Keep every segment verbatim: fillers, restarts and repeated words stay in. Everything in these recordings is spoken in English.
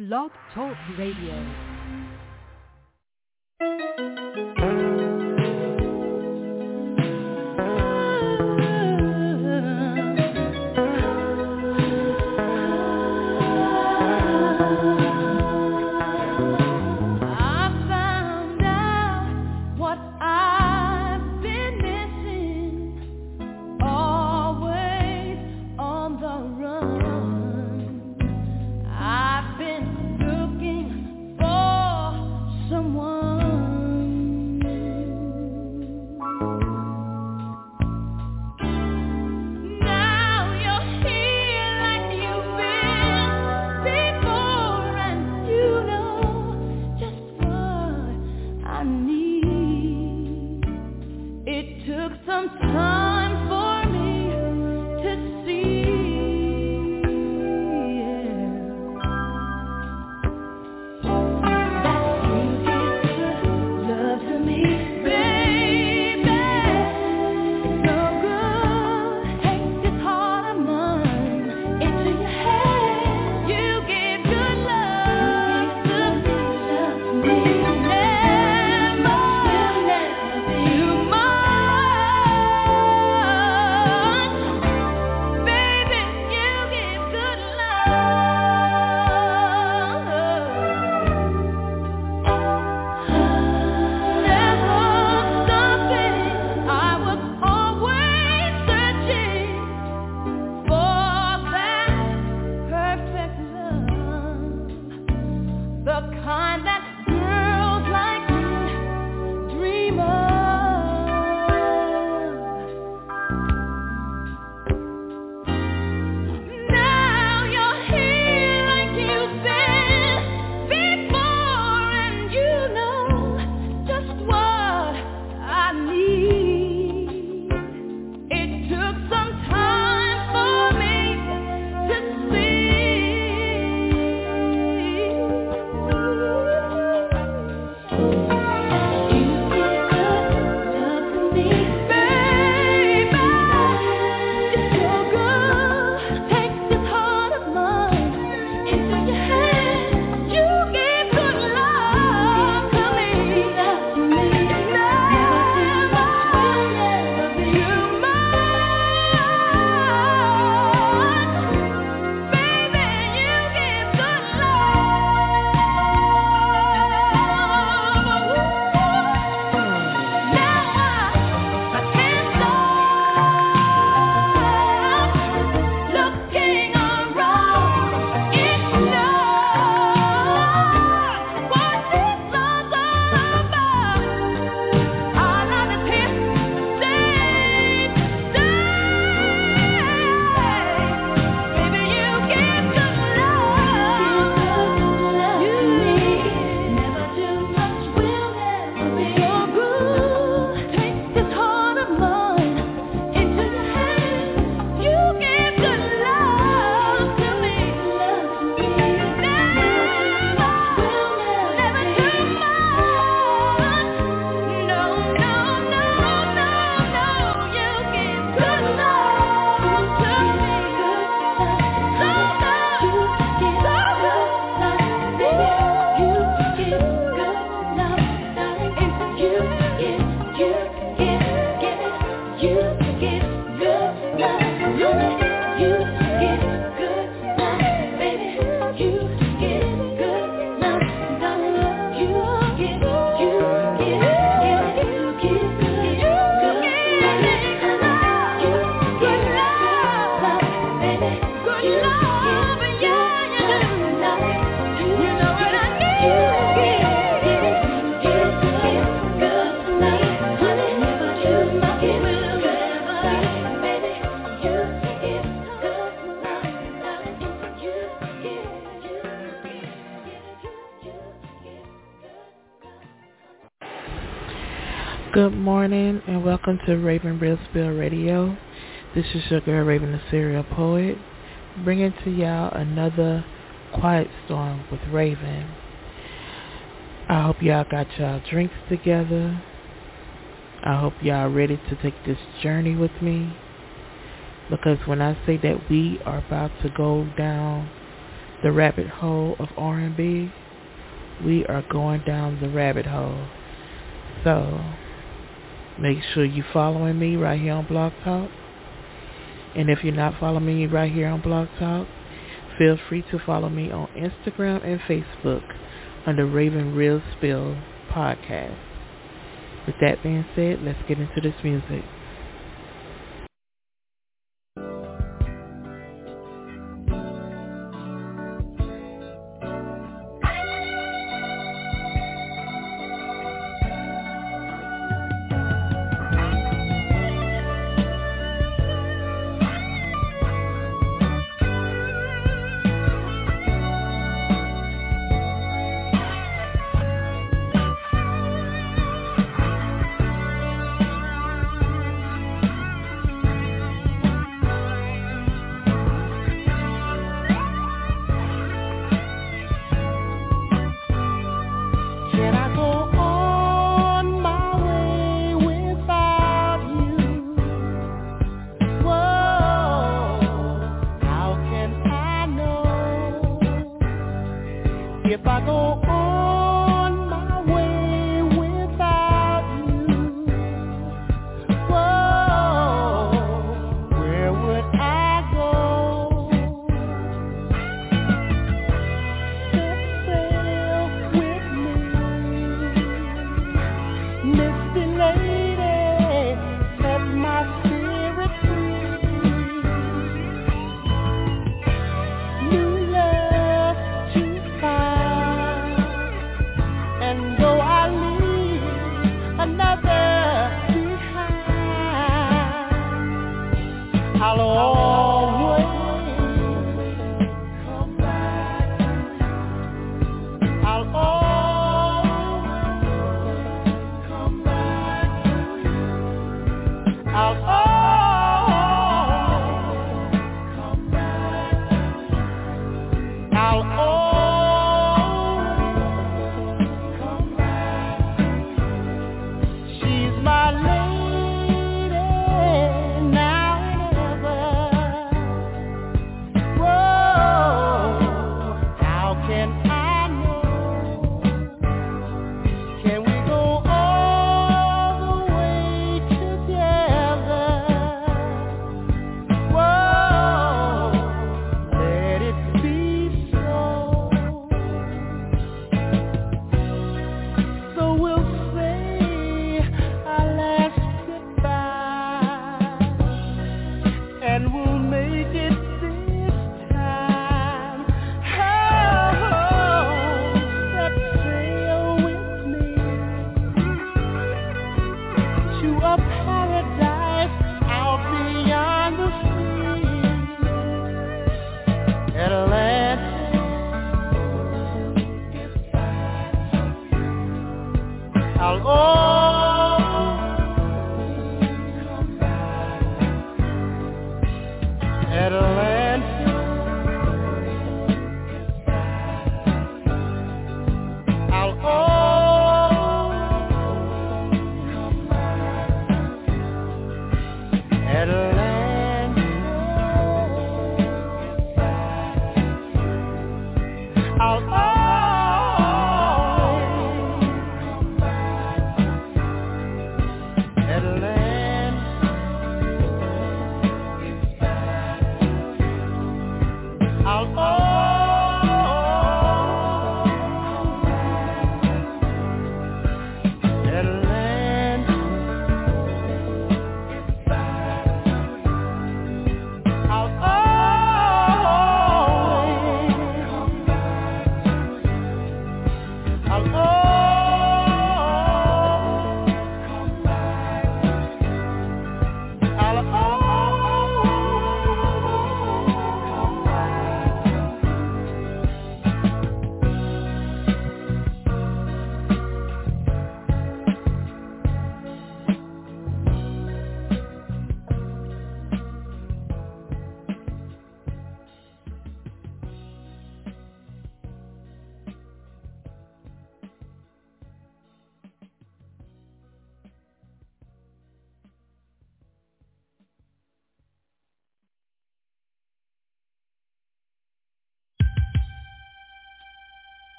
Blog Talk Radio. Good morning and welcome to Raven Brisbane Radio. This is your girl Raven, the Serial Poet, bringing to y'all another Quiet Storm with Raven. I hope y'all got y'all drinks together. I hope y'all ready to take this journey with me, because when I say that we are about to go down the rabbit hole of R and B, we are going down the rabbit hole. So make sure you're following me right here on Blog Talk. And if you're not following me right here on Blog Talk, feel free to follow me on Instagram and Facebook under Raven Real Spill Podcast. With that being said, let's get into this music.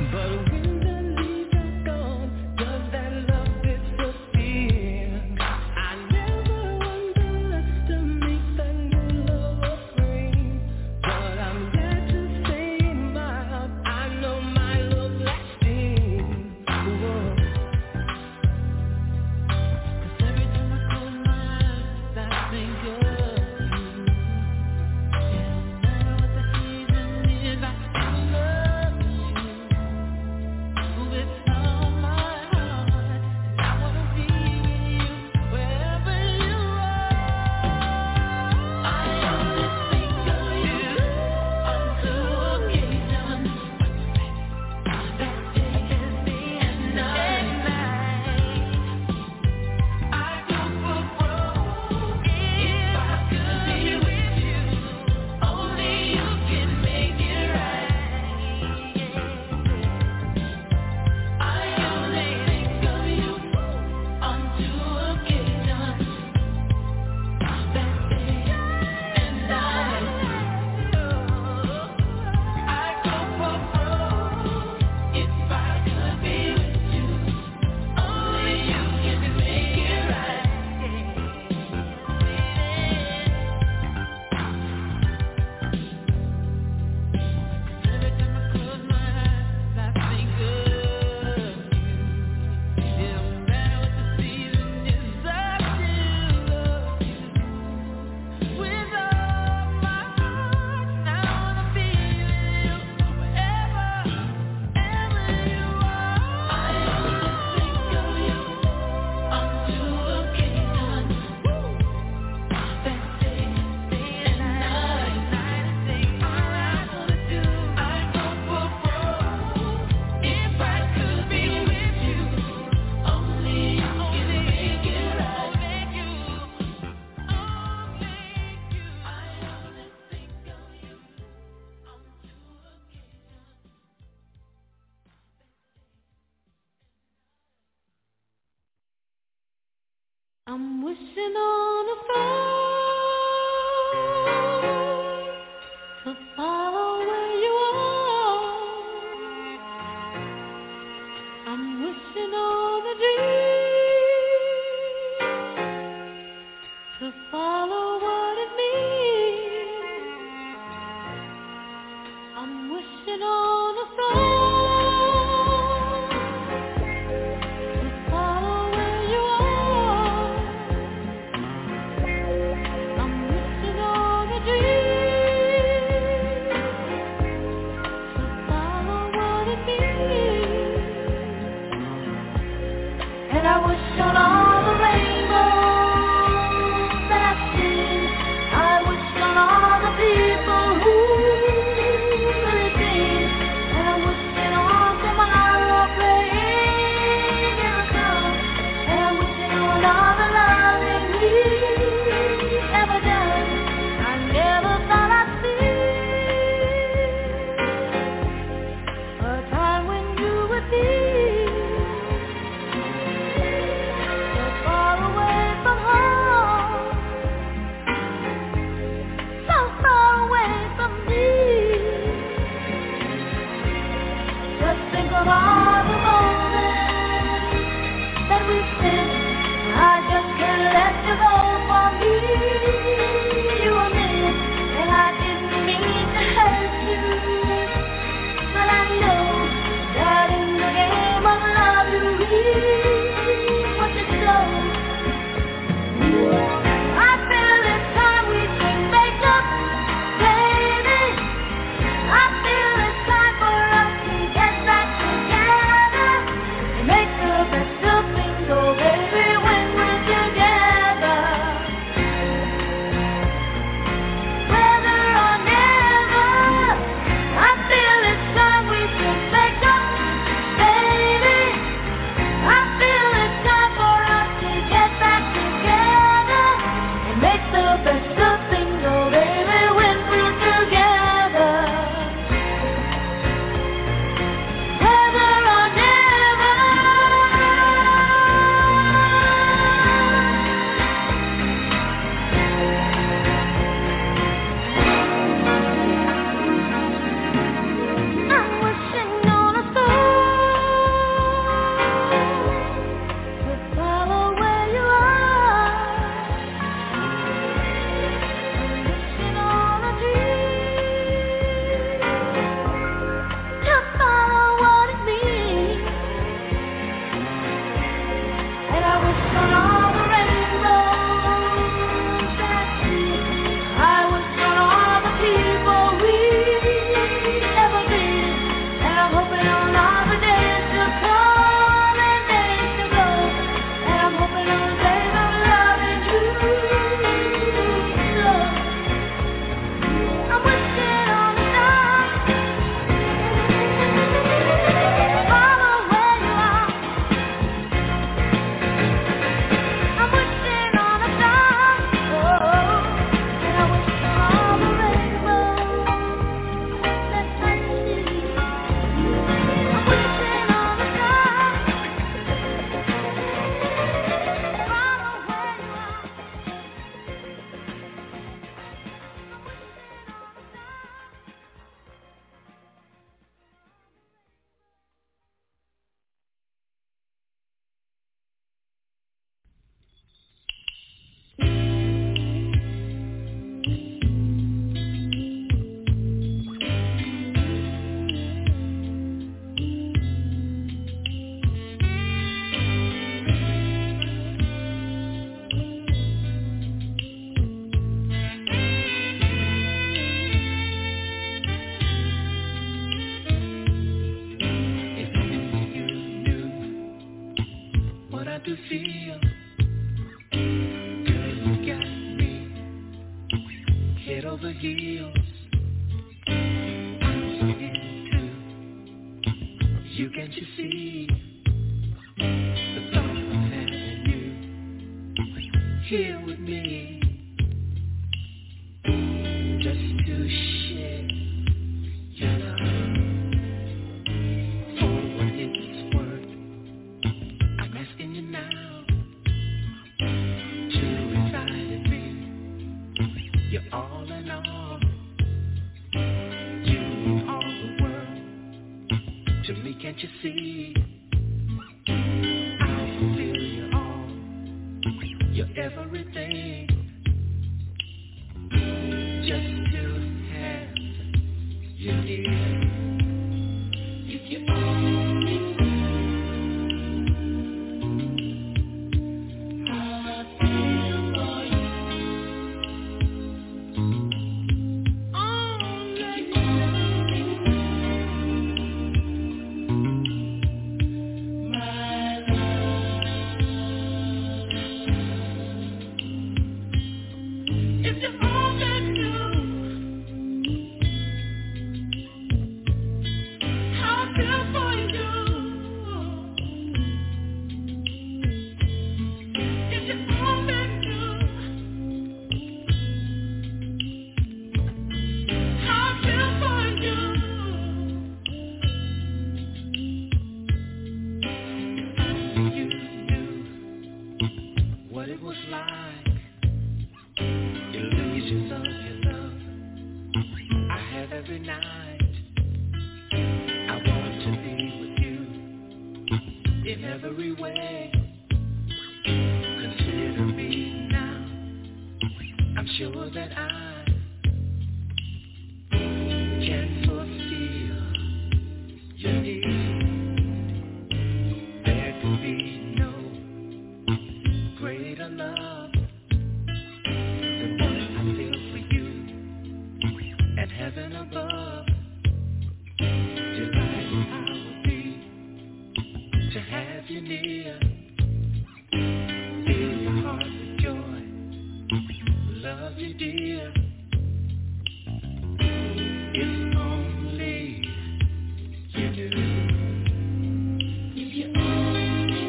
I'm wishing on a star to follow where you are. I'm wishing on a dream to follow what it means. I'm wishing on a star. Dream to feel. Girl, you got me head over heels. I'm so into you, can't you see? The thought of having you here with me, just to share your love. For what it's worth, I'm asking you now to reside in me. You're all in all. You mean all the world to me, can't you see? I'll fulfill you all. You're everything. Just to have you near. If you only knew how I feel for you. Only if you only knew my love. If you only knew how I feel for you. If you only knew how I feel for you. If only you knew what it was like. Illusions of your love I have every night. I want to be with you in every way. Consider me now. I'm sure that I can fulfill your need. There could be no greater love than what I feel for you at heaven above. Delighted I will be to have you near. Fill your heart with joy. Love you, dear. If only you knew. If you only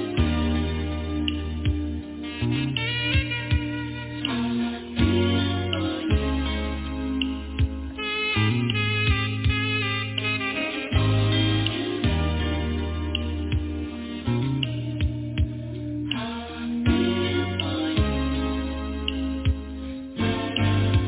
how I feel for you. How I feel for you.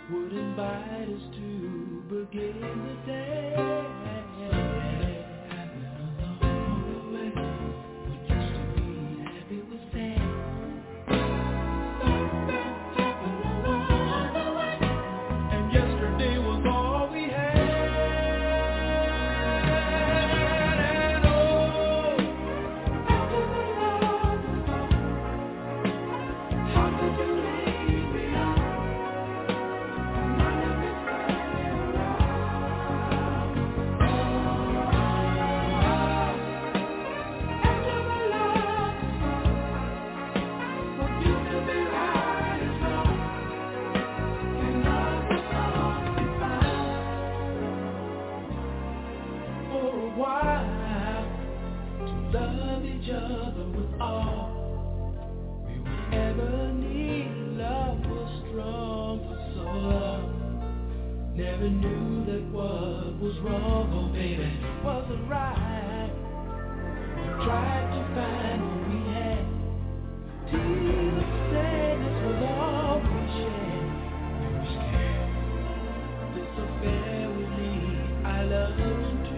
would invite us to begin the day. Along the way, what used to be happy was sad. Something happened along the way, and yesterday was all we had. And oh, after the love was gone, how could you leave me on? Love each other with all we would ever need. Love was strong for so long. Never knew that what was wrong, oh baby, wasn't right. We tried to find what we had. Tears of sadness was all we shared. We were scared this affair would lead our love to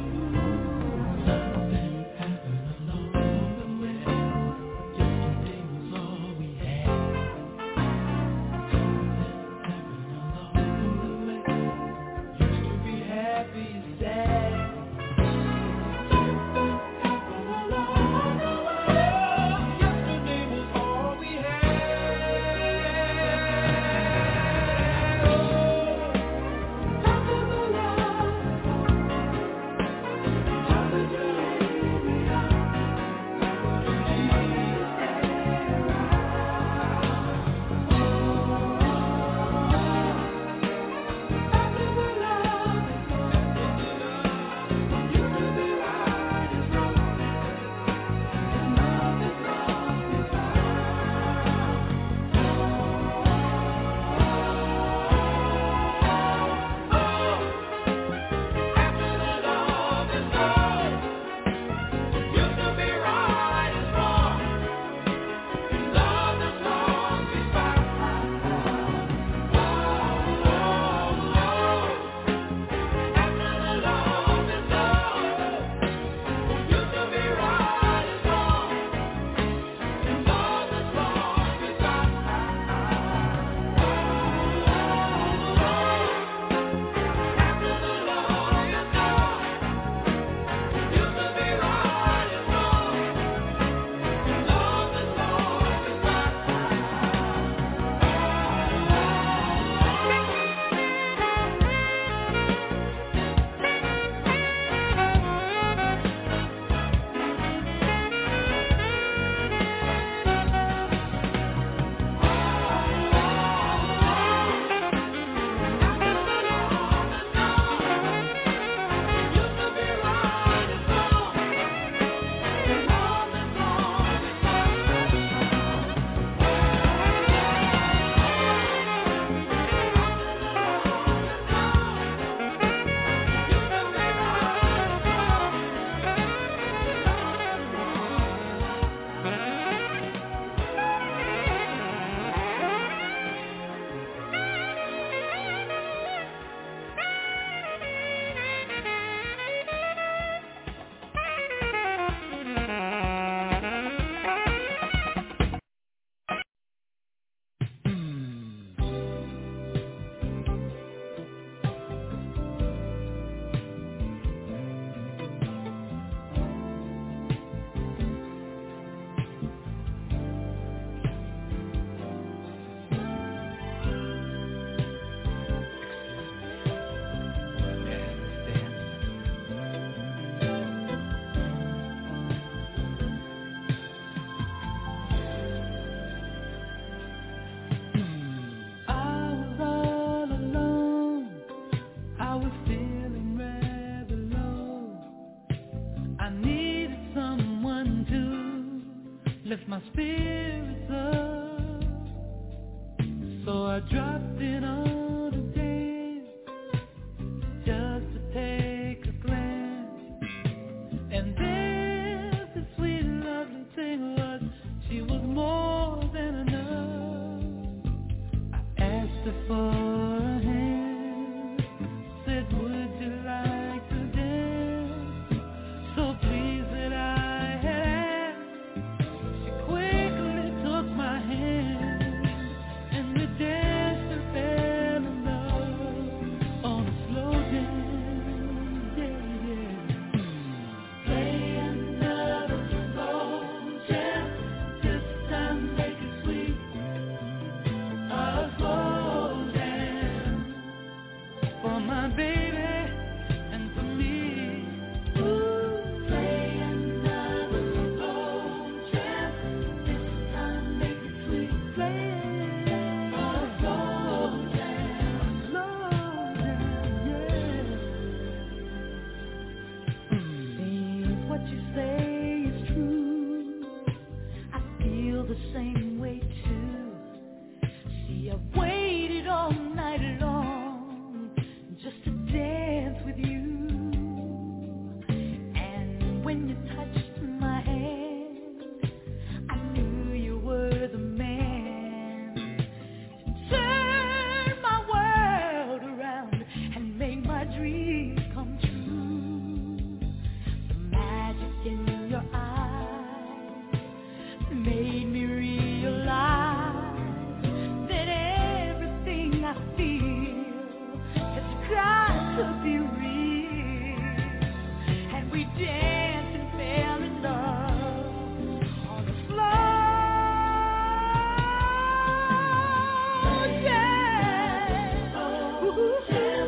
lift my spirits up. So I dropped in on a dance just to take a glance. And there the sweet lovely thing was, she was more than enough. I asked her for a hand. feel the same way too. See, I've waited all night long just to dance with you. And when you touched my hand, I knew you were the man to turn my world around and make my dreams come true. The magic in your eyes made me realize that everything I feel has got to be real. And we danced and fell in love on the floor. Yeah. Ooh, yeah.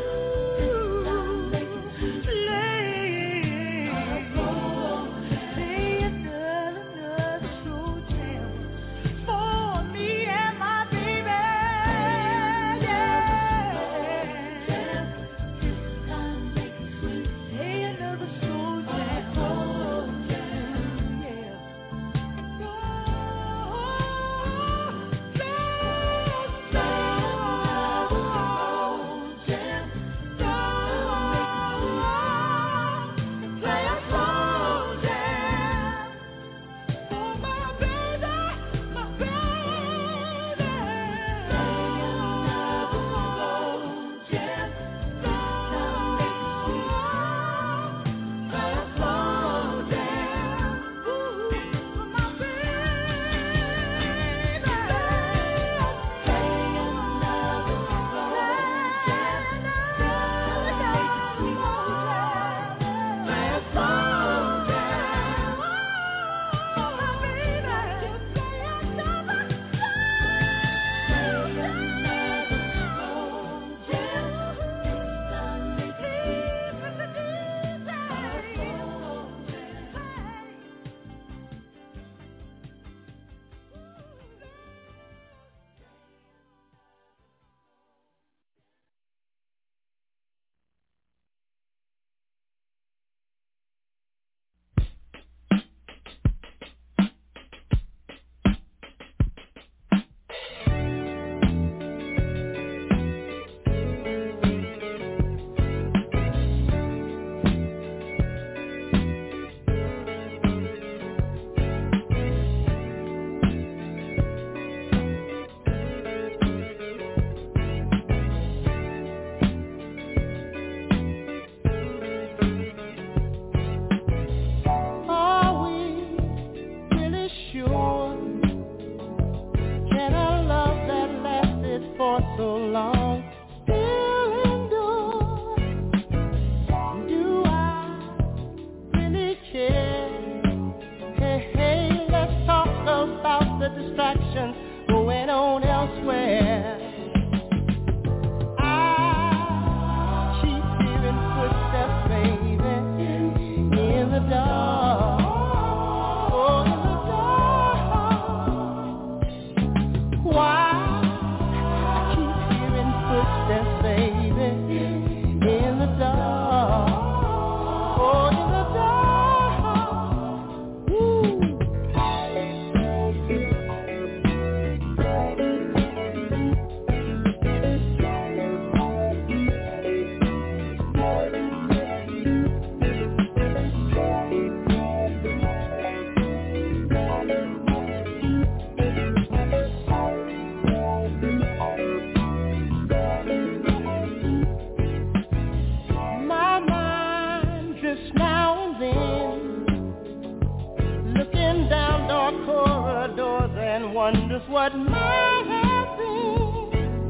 Wonders what might have been.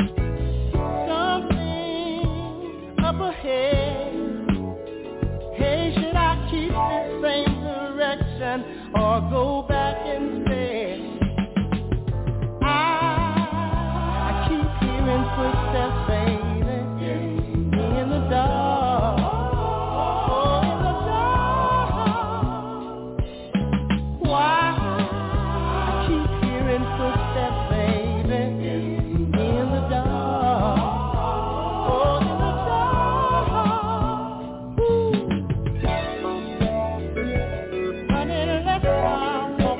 Something up ahead. Hey, should I keep this same direction or go back instead? I, I keep hearing footsteps, baby, in the dark. Oh, in the dark. Why? Footsteps, baby, in the dark. Oh, in the dark. Ooh. Honey, let's start.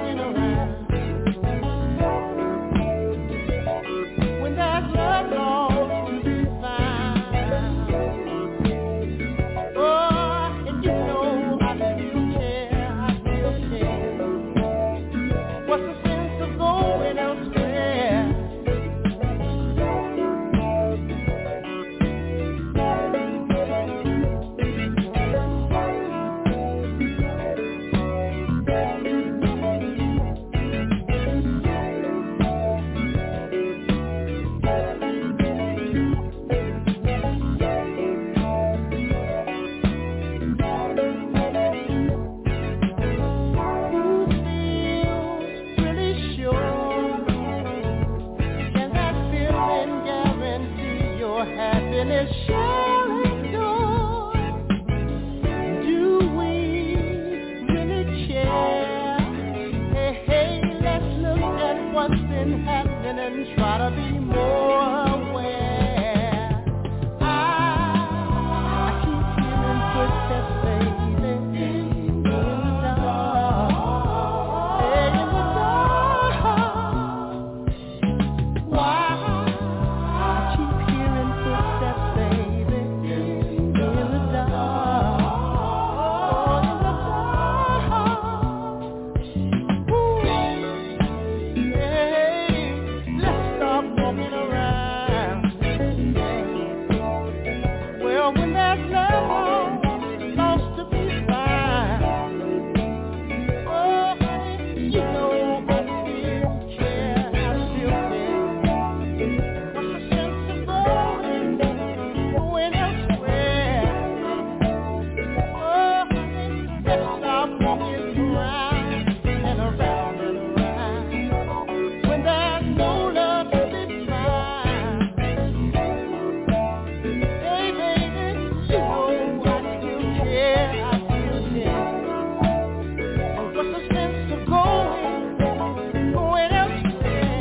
happening and try to be more aware. I, I keep hearing footsteps, baby, in the dark, hey, in the dark. Why? I keep hearing footsteps, baby, in the dark, oh, in the dark. Ooh. Yeah, let's stop walking around. Yeah. Well, when there's love lost to be found, oh, honey, you know I still care, I still care. What's the sense of going, going elsewhere? Oh, honey, let's stop walking around and around and around when there's no love to be found. Hey, baby, you know I still care, I still care. And what's the sense of going, going elsewhere?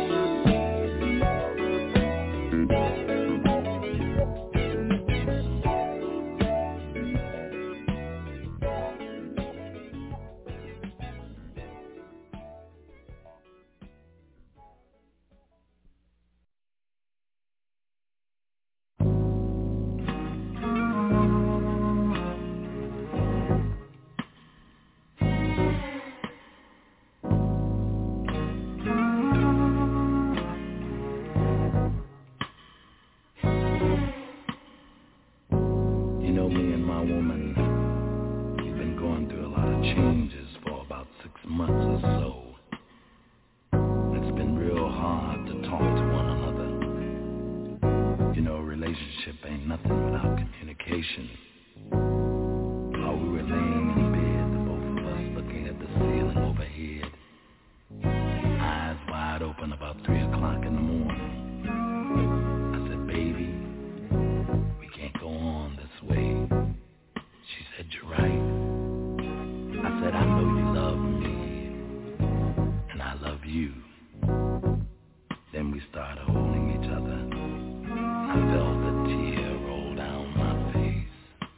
You know, me and my woman, we've been going through a lot of changes for about six months or so. It's been real hard to talk to one another. You know, a relationship ain't nothing without communication. While we were laying in bed, the both of us looking at the ceiling overhead, eyes wide open about three o'clock in the morning. I said, baby, we can't go on this way. She said, you're right. I said, I know you love me, and I love you. Then we started holding each other. I felt a tear roll down my face.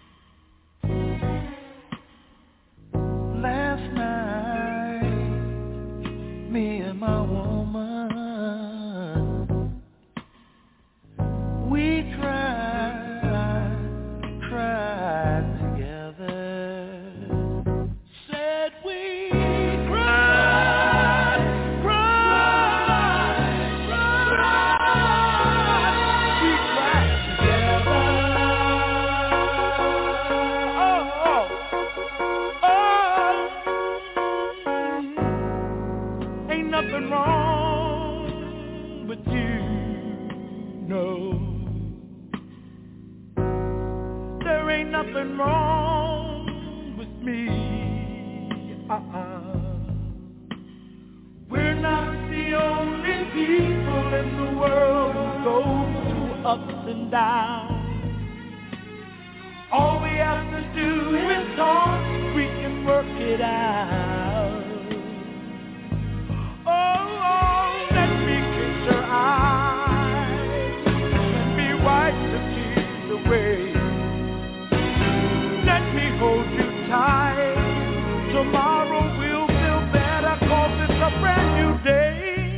Last night, me and my woman, we cried, cried together. Said we cried, cried, cried. We cried together. Oh, oh, oh. Ain't nothing wrong with you, no. There ain't nothing wrong with me. Uh-uh. We're not the only people in the world who go through ups and downs. All we have to do is talk, we can work it out. Oh, oh, let me kiss your eyes, let me wipe the tears away. Let me hold you tight. Tomorrow we'll feel better, 'cause it's a brand new day.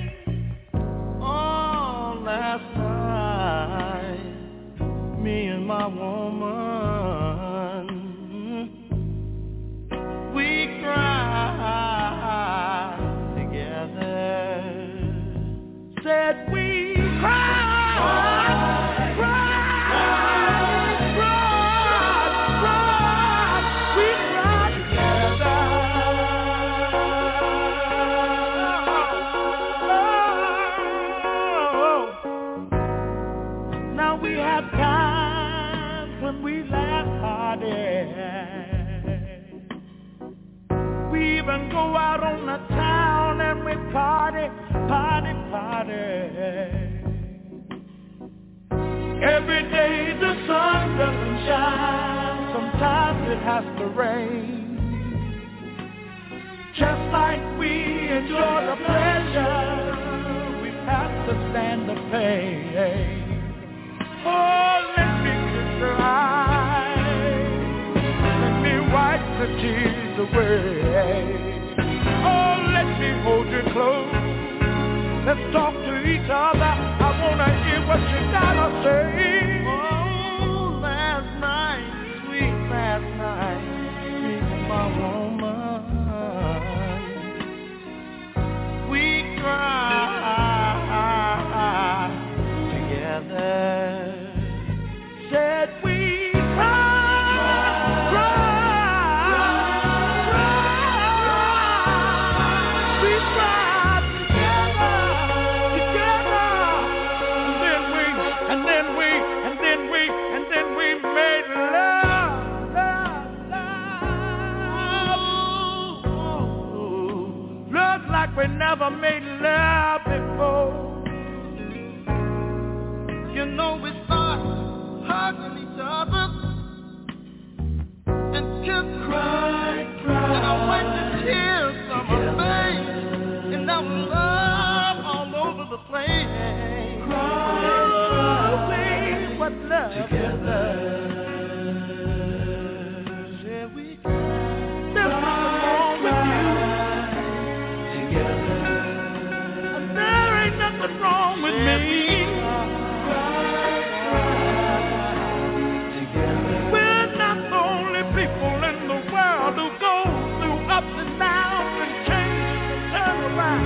Oh, last night, me and my woman, we cried together. Said we cried, cried, cried, cried. We cried together. Oh. Now we have times when we laugh harder. We even go out on the town and we party, party, party. Every day the sun doesn't shine, sometimes it has to rain. Just like we enjoy the pleasure pain. Oh, let me kiss her eyes. Let me wipe the tears away. Oh, let me hold you close. Let's talk to each other. I wanna hear what you gotta say. Oh, last night, sweet last night, sweet my woman. We cried together. Said we cried, cried, cried. We cried together, together. And then we, and then we, and then we, and then we made love, love, love. Love like we never made love before. You know we start hugging each other and just cry, cry. And I wipe the tears from my face, and now love all over the place. Cry, cry, what love together. Yeah, we there's nothing wrong with you together, and there ain't nothing wrong with me. We're not the only people in the world who go through ups and downs and change and turn around.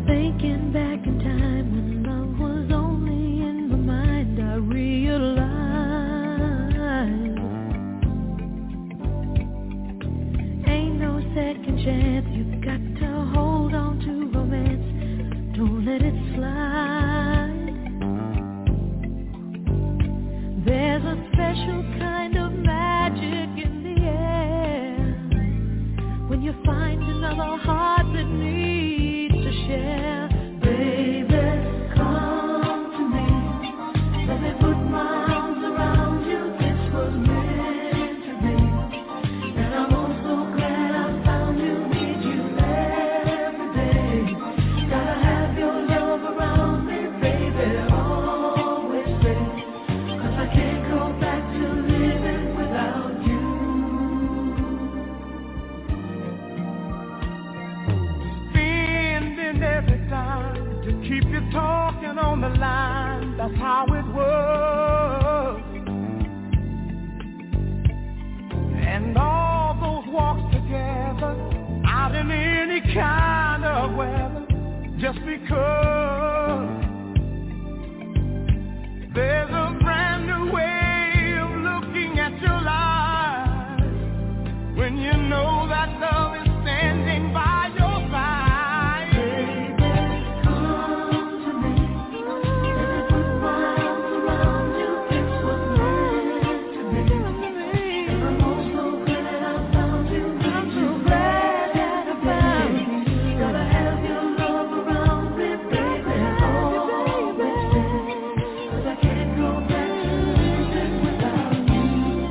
Thinking back in time when love was only in my mind, I realized ain't no second chance. You've got to hold on to romance, don't let it slide. There's a special kind of magic in the air when you find another heart that needs to share. Baby, come to me, let me put my arms around you. This was meant to be, and I'm oh so glad I found you. Need you every day, gotta have your love around me, baby, always stay, 'cause I can't go back to living without you. Spending every time to keep you talking on the line, that's how it was. And all those walks together, out in any kind of weather, just because there's a brand new way of looking at your life when you know that love is standing by your side. Baby, come to me, let me put my arms around you. This was meant to be, and I'm oh so glad I found you. I'm so glad that I found you. Gotta have your love around me, baby, always stay, 'cause I can't go back to living without you.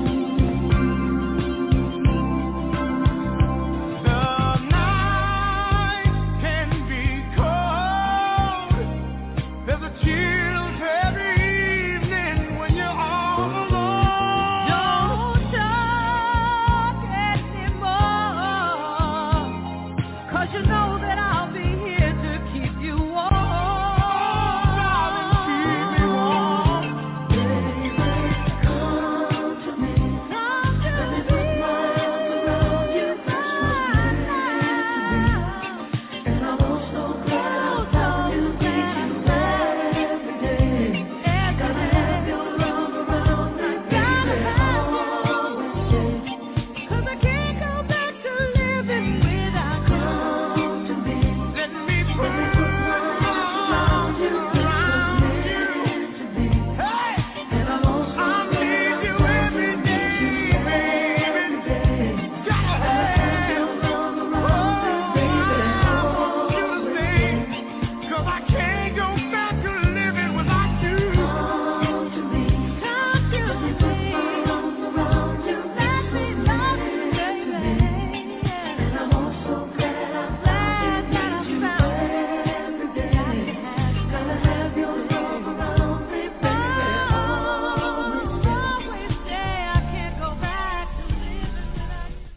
The night can be cold. There's a chill every evening when you're all alone. Don't talk anymore, 'cause you know that I'll be here to keep you warm. Darling, keep me warm. Baby, come to me, let me put my arms around you. This was meant to be, and I'm oh so glad I found you. Need you every day, gotta have your love around me, baby, always stay, 'cause I can't go back to living without you. Come to me, Let me put let me put my arms around you. This was meant to be, Hey, and I'm oh so I glad need I you found every you. day, Every baby. day, Gotta gotta have your have love around me, baby, you always to stay. stay, 'cause I can't go back to living without you. Come to me, come to let me put my arms around you. Let me love you, baby, and I'm oh so glad I found you. Need you every day, gotta have your love around me, baby, always stay. I can't go back to living without you.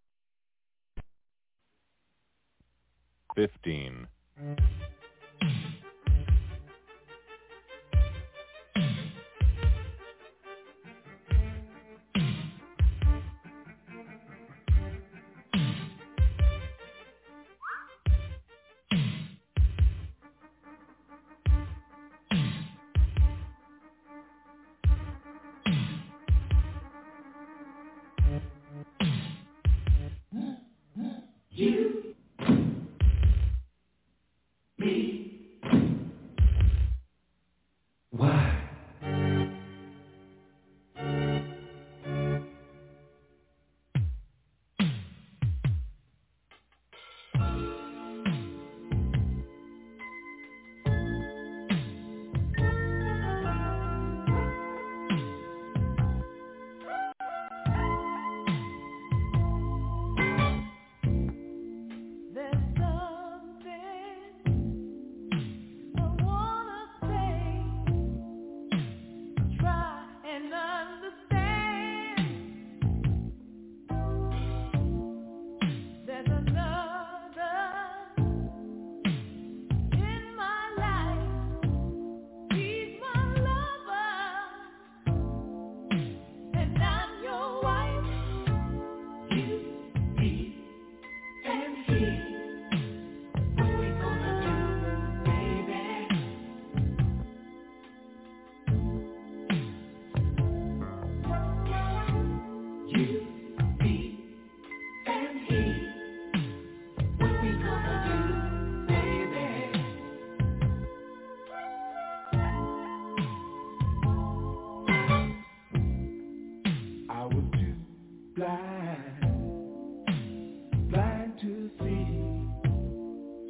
fifteen. You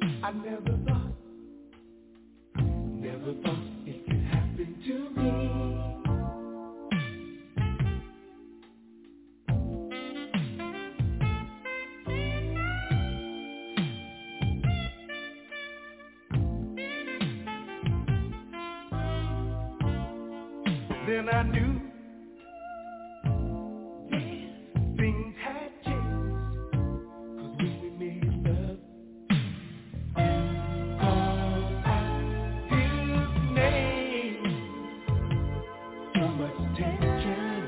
I never thought, never thought it could happen to me. Then I knew things had changed, 'cause when we made love, called out his name, so much tension,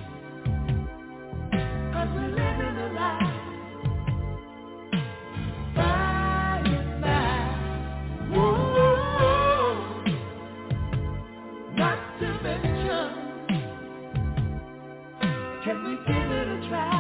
'cause we're living a lie, by and by, whoa, not to mention, can we give it a try?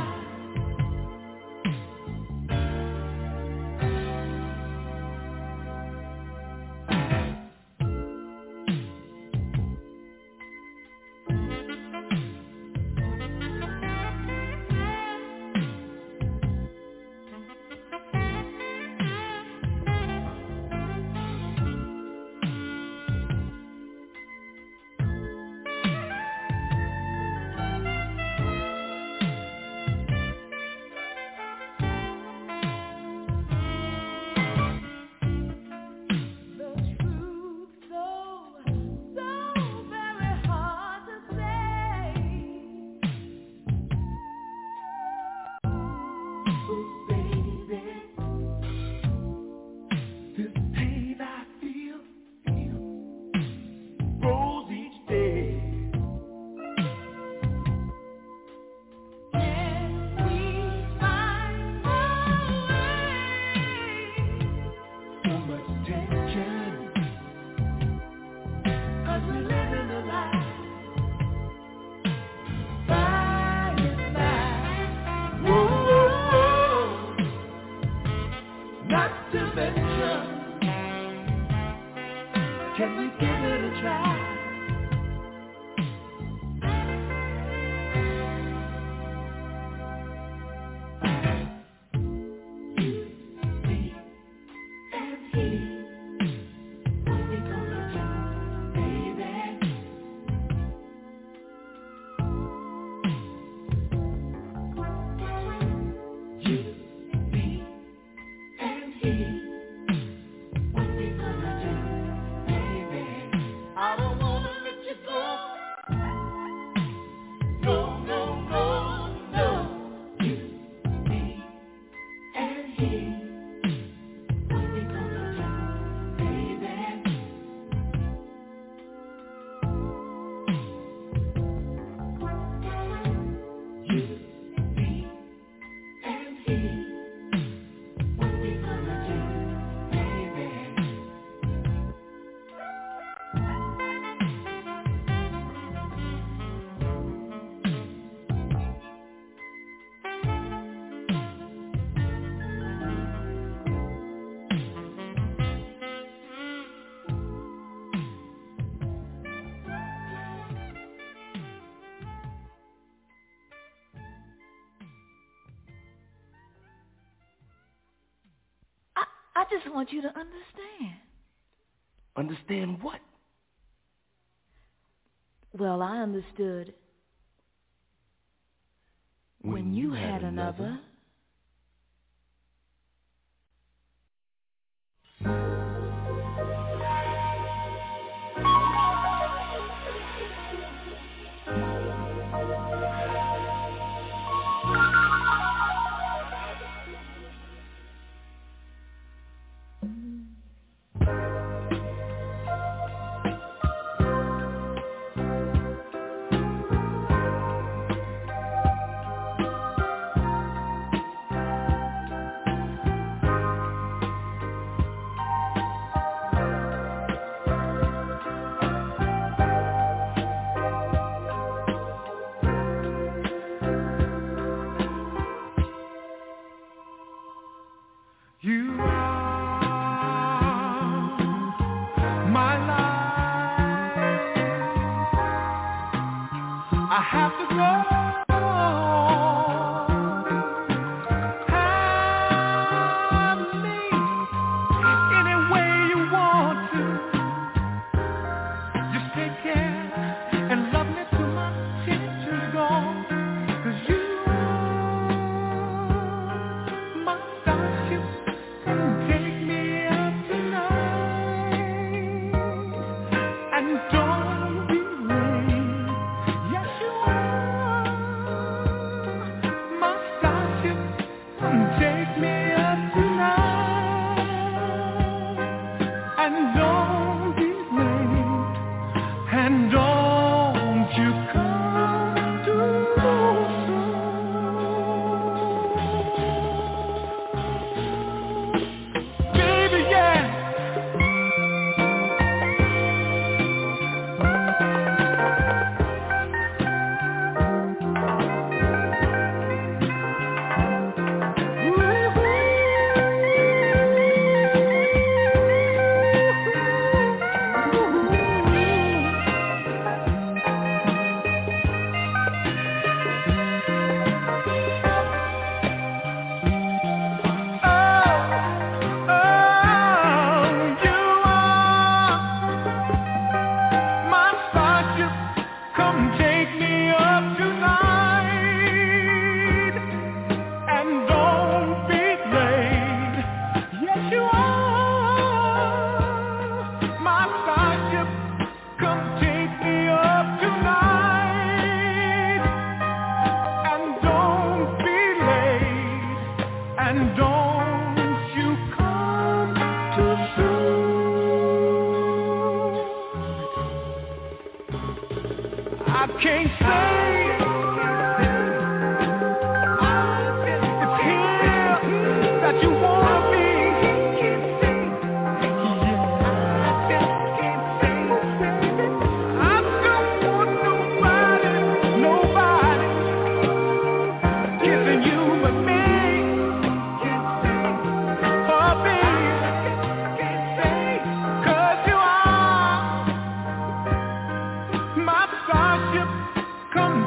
I just want you to understand. Understand what? Well, I understood when, when you had, had another. another. And don't be late, and don't you come too soon. Baby, yeah. Come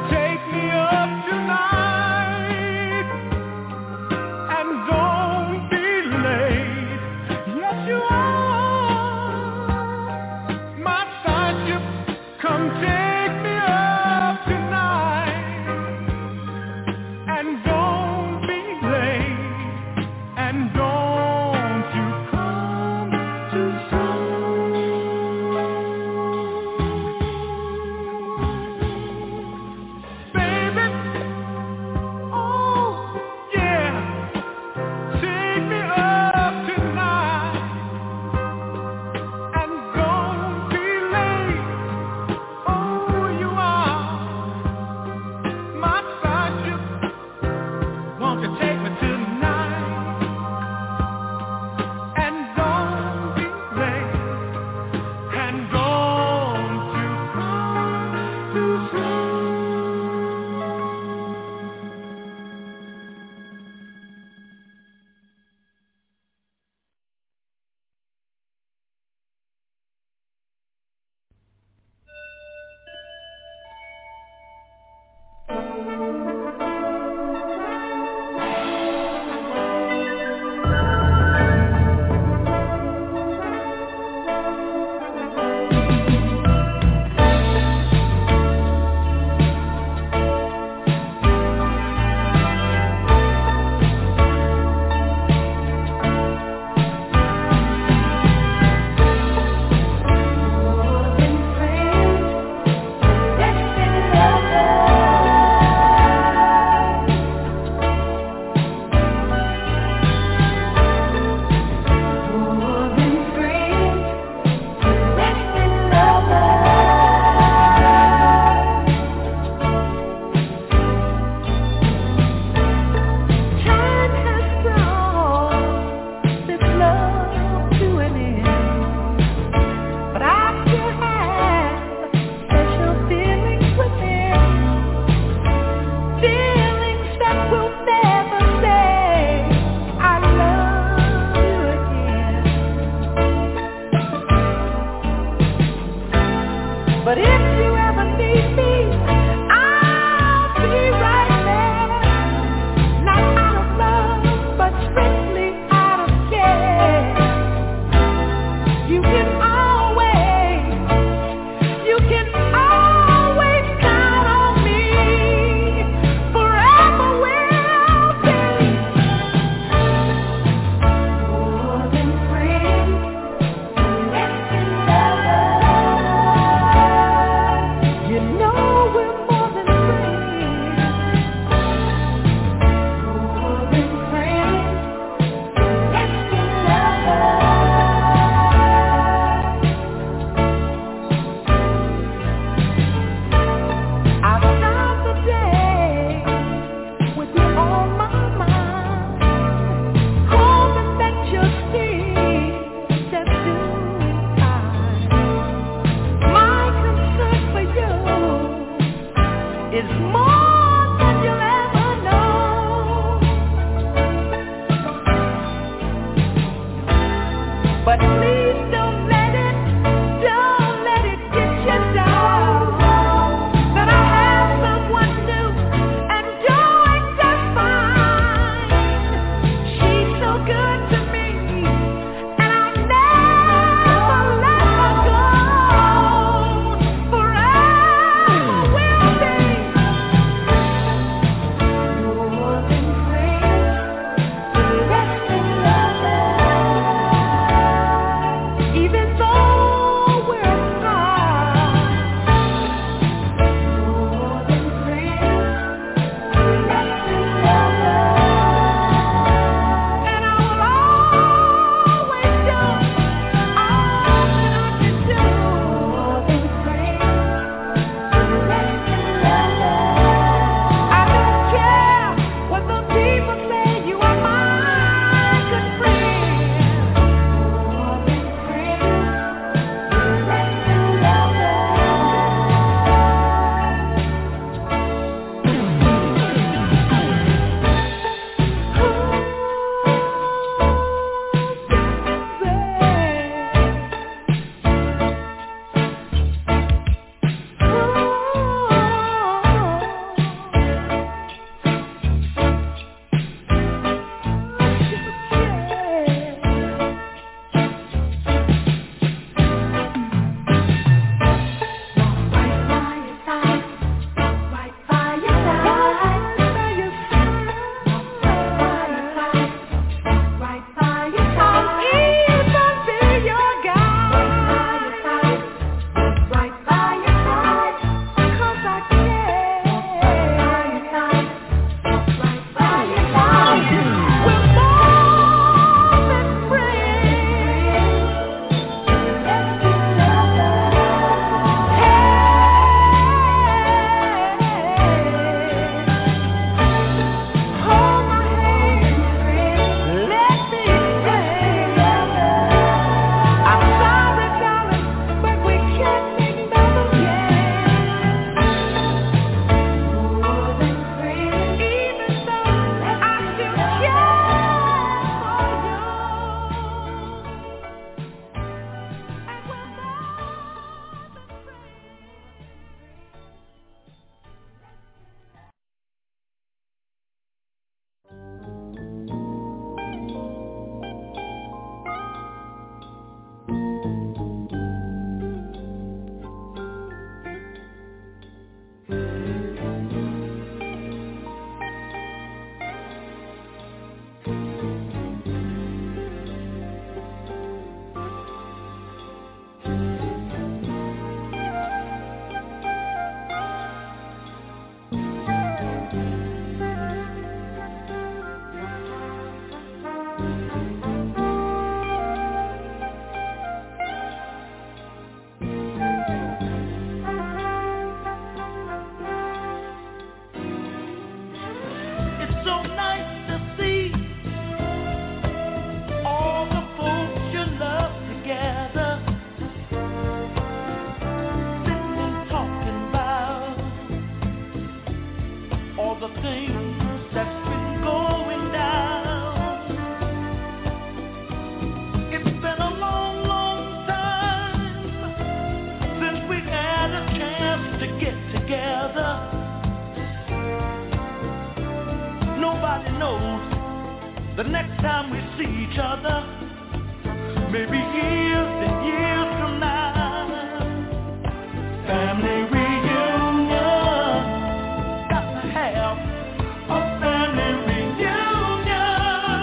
the next time we see each other, maybe years and years from now. Family reunion, got to have a family reunion.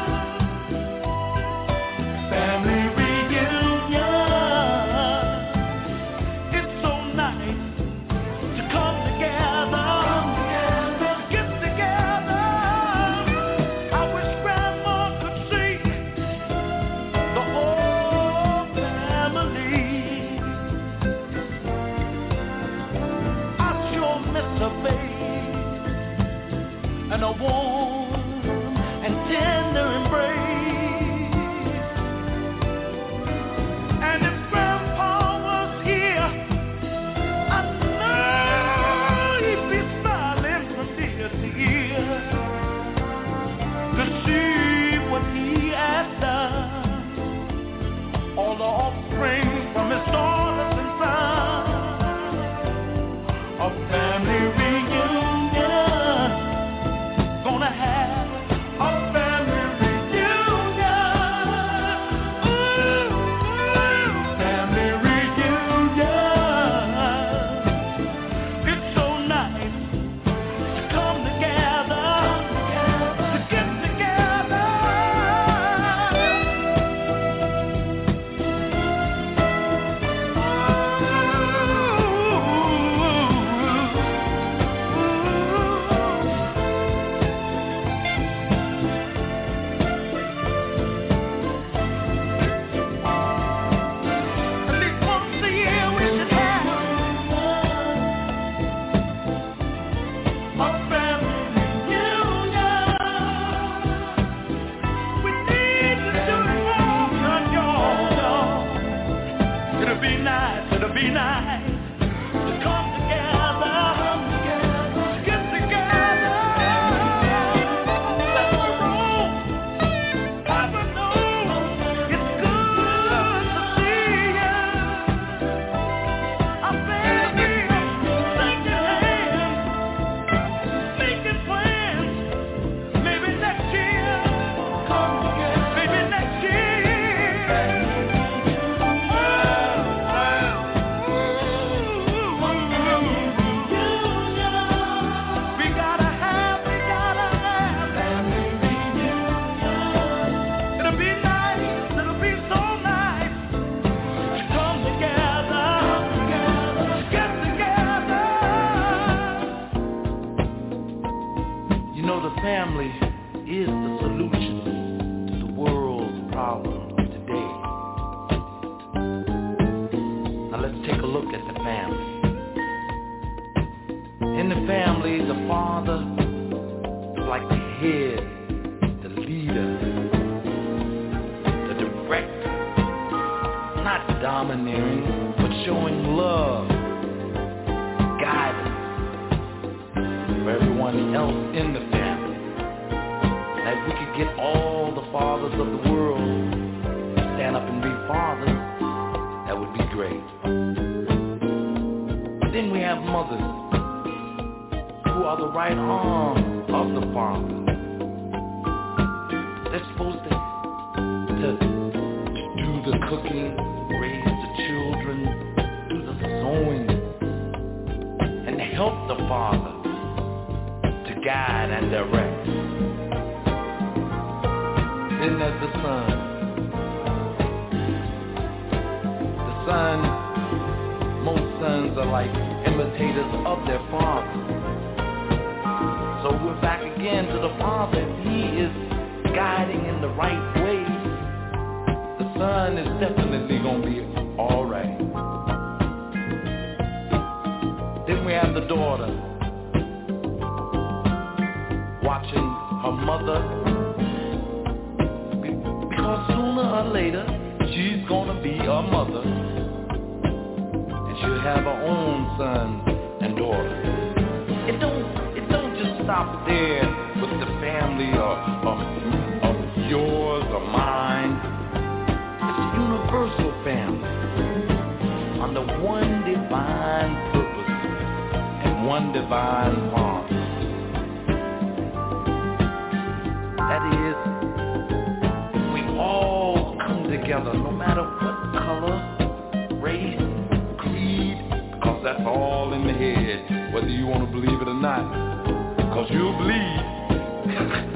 Family reunion, it's so nice to come together, to get together. I wish Grandma could see the whole family. I sure miss her face and a warm and tender embrace. And if Grandpa was here, I know he'd be smiling from ear to ear to see what he has done. All the offspring from his daughters and sons, a family reunion, gonna have a family reunion. Ooh, family reunion, it's so nice to come together, to get together. At least once a year we should have a family reunion. We need to do more than y'all. It'll be nice, it'll be nice to come together, to get together. Let's roll. Have a know it's good to see you. I beg you, shake your hand, making plans. Maybe next year, come again. Maybe next year. We gotta have, we gotta have family reunion. It'll be nice, it'll be so nice to come together, to get together. You know, the family is the solution to the world's problems today. Now let's take a look at the family. In the family, the father is like the head, the leader, the director, not domineering, but showing love, guidance for everyone else in the family. And if we could get all the fathers of the world to stand up and be fathers, that would be great. Then we have mothers, who are the right arm of the father. They're supposed to, to, to do the cooking, raise the children, do the sewing, and help the father to guide and direct. Then there's the son. The son, most sons are like imitators of their father. So we're back again to the father. If he is guiding in the right way, the son is definitely going to be all right. Then we have the daughter, watching her mother, be- because sooner or later she's going to be a mother, and she'll have her own son and daughter. It don't stop there with the family or, or, or yours or mine. It's a universal family under one divine purpose and one divine Father. That is together, no matter what color, race, creed, because that's all in the head, whether you want to believe it or not, because you'll bleed.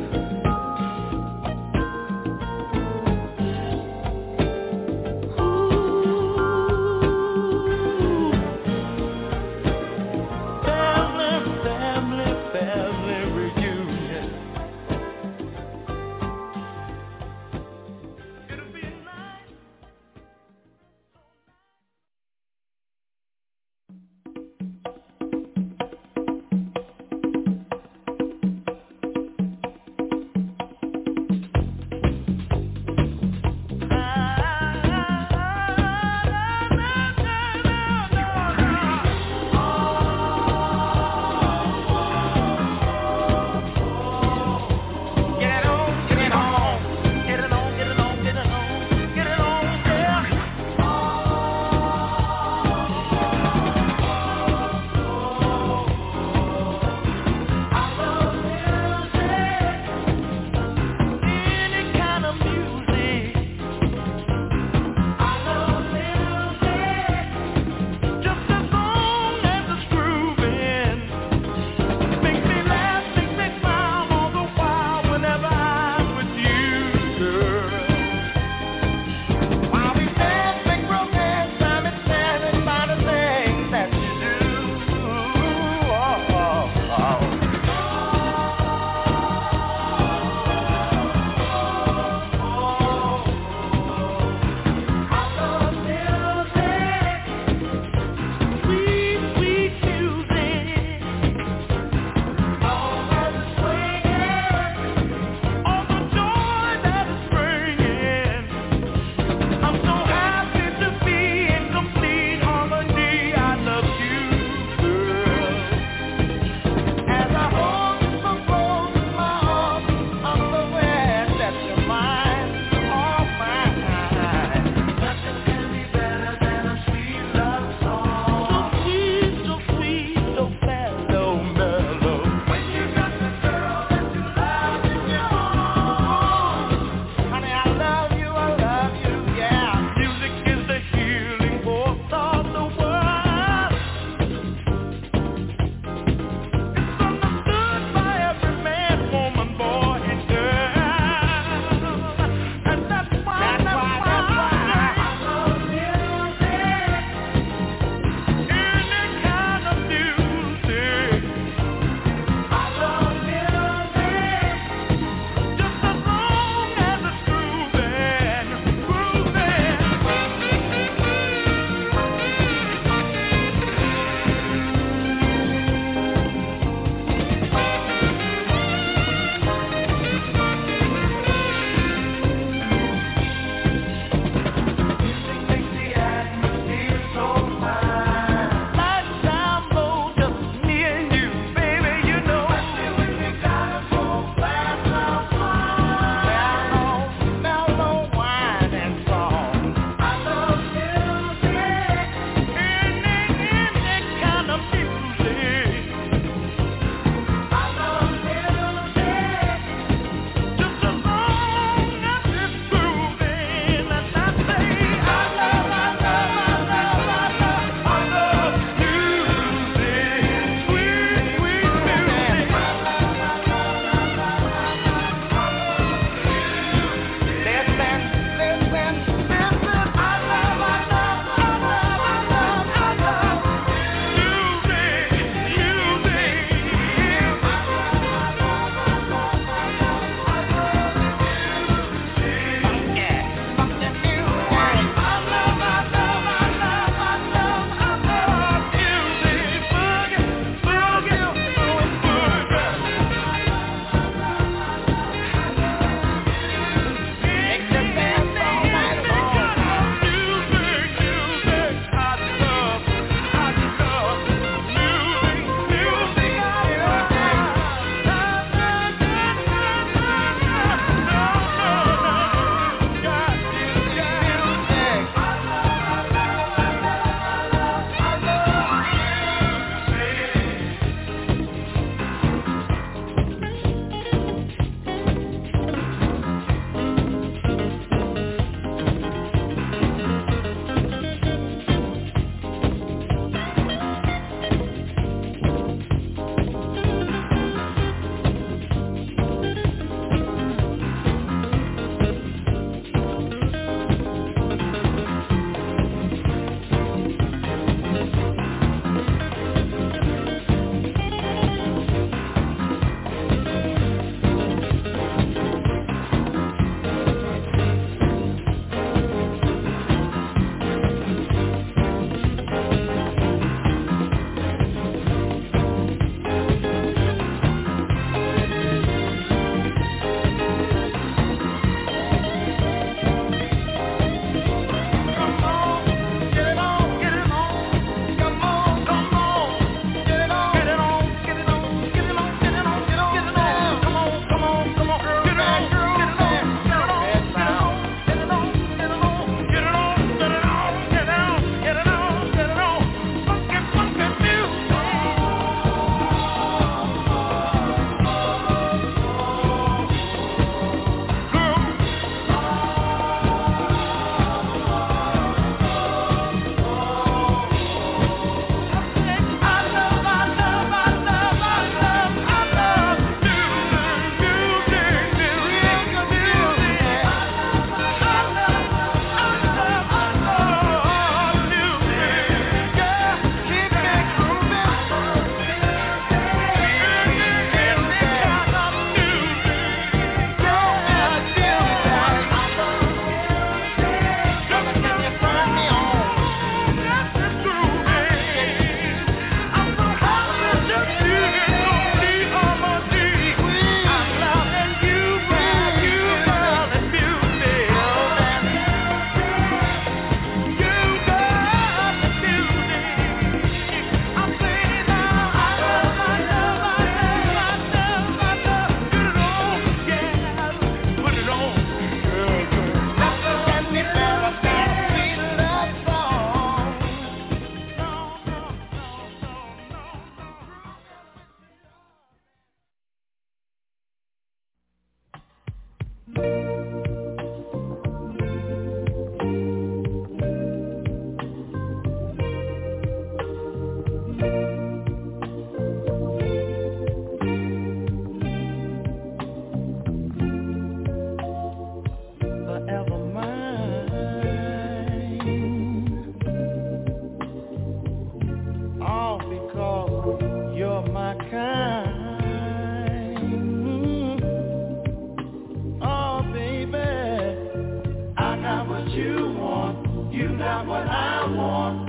got what I want.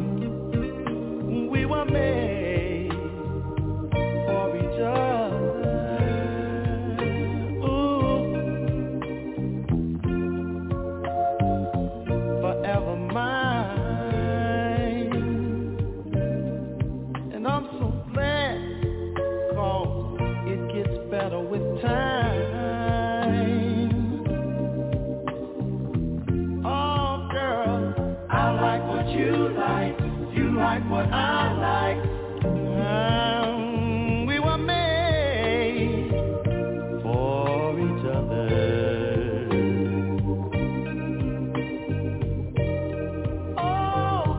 We were made for each other. Ooh. Forever mine. And I'm so glad, 'cause it gets better with time. Oh girl, I like what you like. You like what I like. Um, we were made for each other. Oh,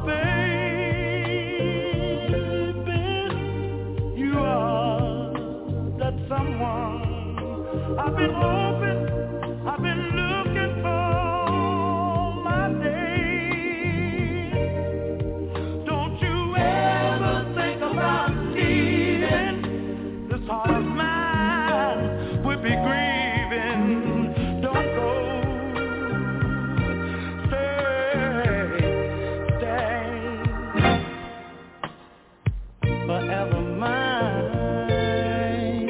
baby, you are that someone I've been hoping, I've been looking for my day. This heart of mine would be grieving. Don't go. Stay, stay. Forever mine.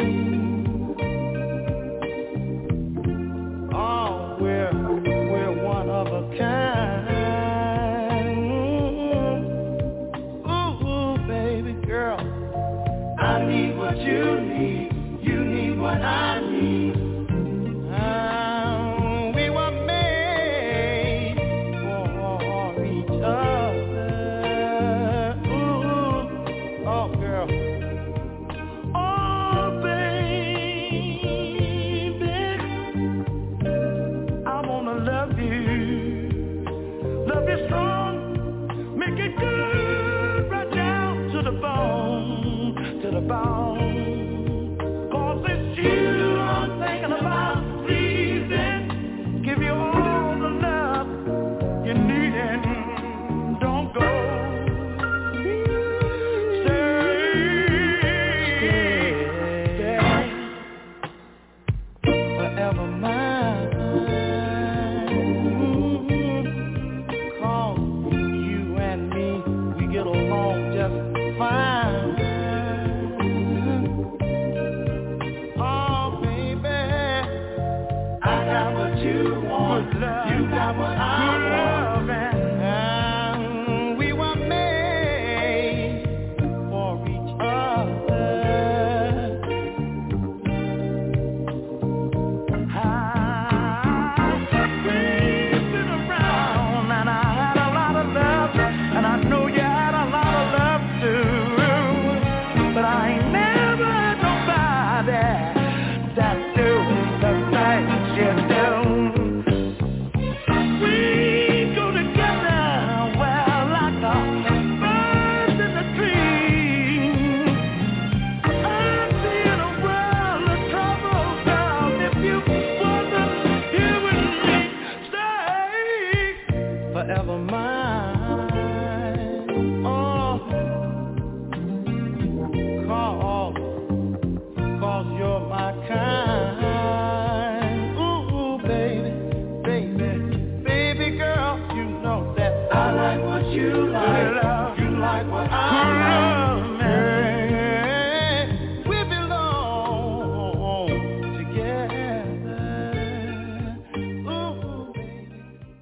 Oh, we're we're one of a kind. Ooh, ooh, baby girl. I need what you need, you need what I need. Um, we were made for each other. Ooh, oh girl. Oh baby, I wanna love you, love you strong, make it good right down to the bone, to the bone. 'Cause it's you I'm thinking about pleasing. Give you all the love you need and don't go. Stay, stay, forever mine. Mm-hmm. 'Cause you and me, we get along just fine. You want, you got what I want, and we were made for each other. I've been around and I had a lot of love, and I know you had a lot of love too, but I ain't never had nobody that do the things you do. Forever mine. Oh, cause, cause you're my kind. Ooh, baby, baby, baby girl, you know that I like what you like. You like what I like. We belong together. Ooh, baby.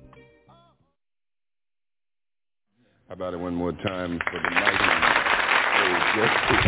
How about it one more time for the mighty old Jesse?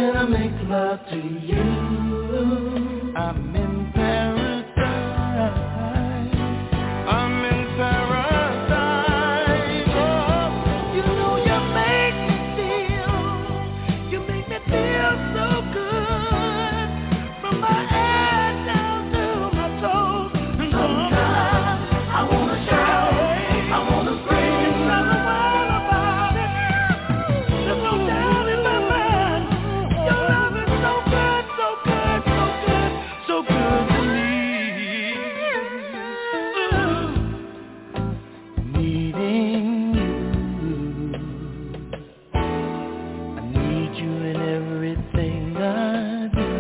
when I make love to you. I'm in paradise. I'm in paradise. Oh, you know you make me feel, you make me feel so good. From my head down to my toes. And sometimes I wanna shout, I wanna scream. It's not a while about it. There's no doubt in my mind. Your love is so good, so good, so good, so good to me. Ooh. Needing you, I need you in everything I do.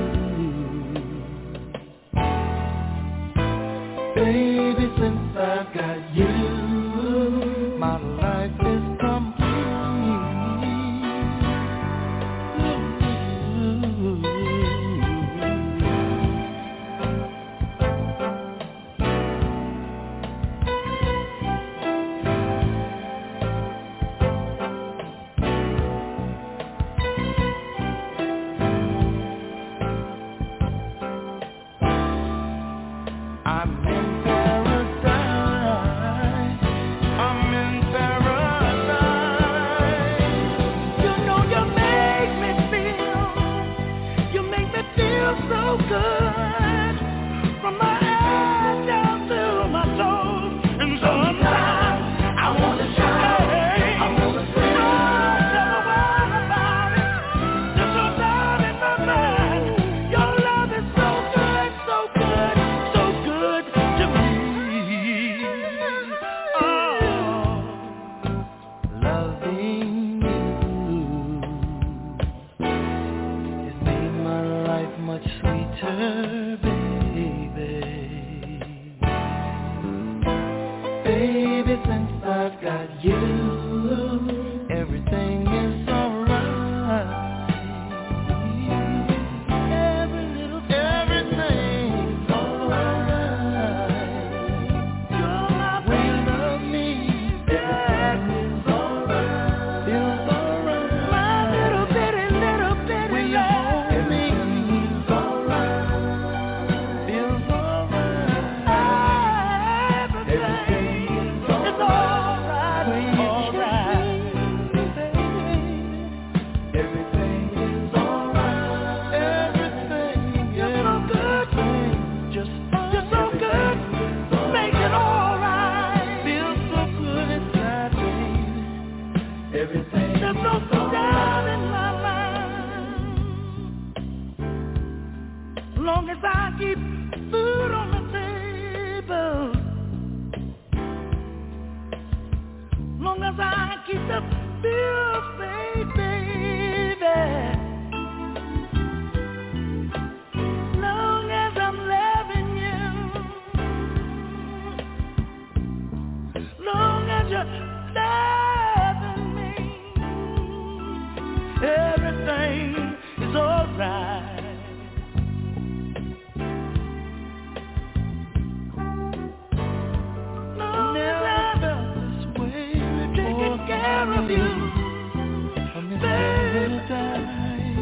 Baby, since I've got you, my life is complete. I'm in paradise. I'm in paradise. You know you make me feel, you make me feel so good. From my head down to my toes. And sometimes I wanna shout, I wanna scream. Oh, tell me what about it. There's no doubt in my mind. Your love is so good, so good, so good to me. Oh, loving you has made my life much sweeter, baby. Baby, since I've got you, everything is alright. Every little everything's alright. You're my way you love me, everything's alright. Feels alright. My little bitty, little bitty when you hold me, everything's alright. Feels alright. Everything is alright. When you alright. Everything is alright. Everything, you're so good. Just, you're so good. Make it alright. Feels so good inside me. Everything. There's no doubt in my mind. Long as I keep food on the table, long as I keep the bills paid, baby, long as I'm loving you, long as you're loving me, everything is alright. Long as I'm this way, taking care of you, I'm in paradise.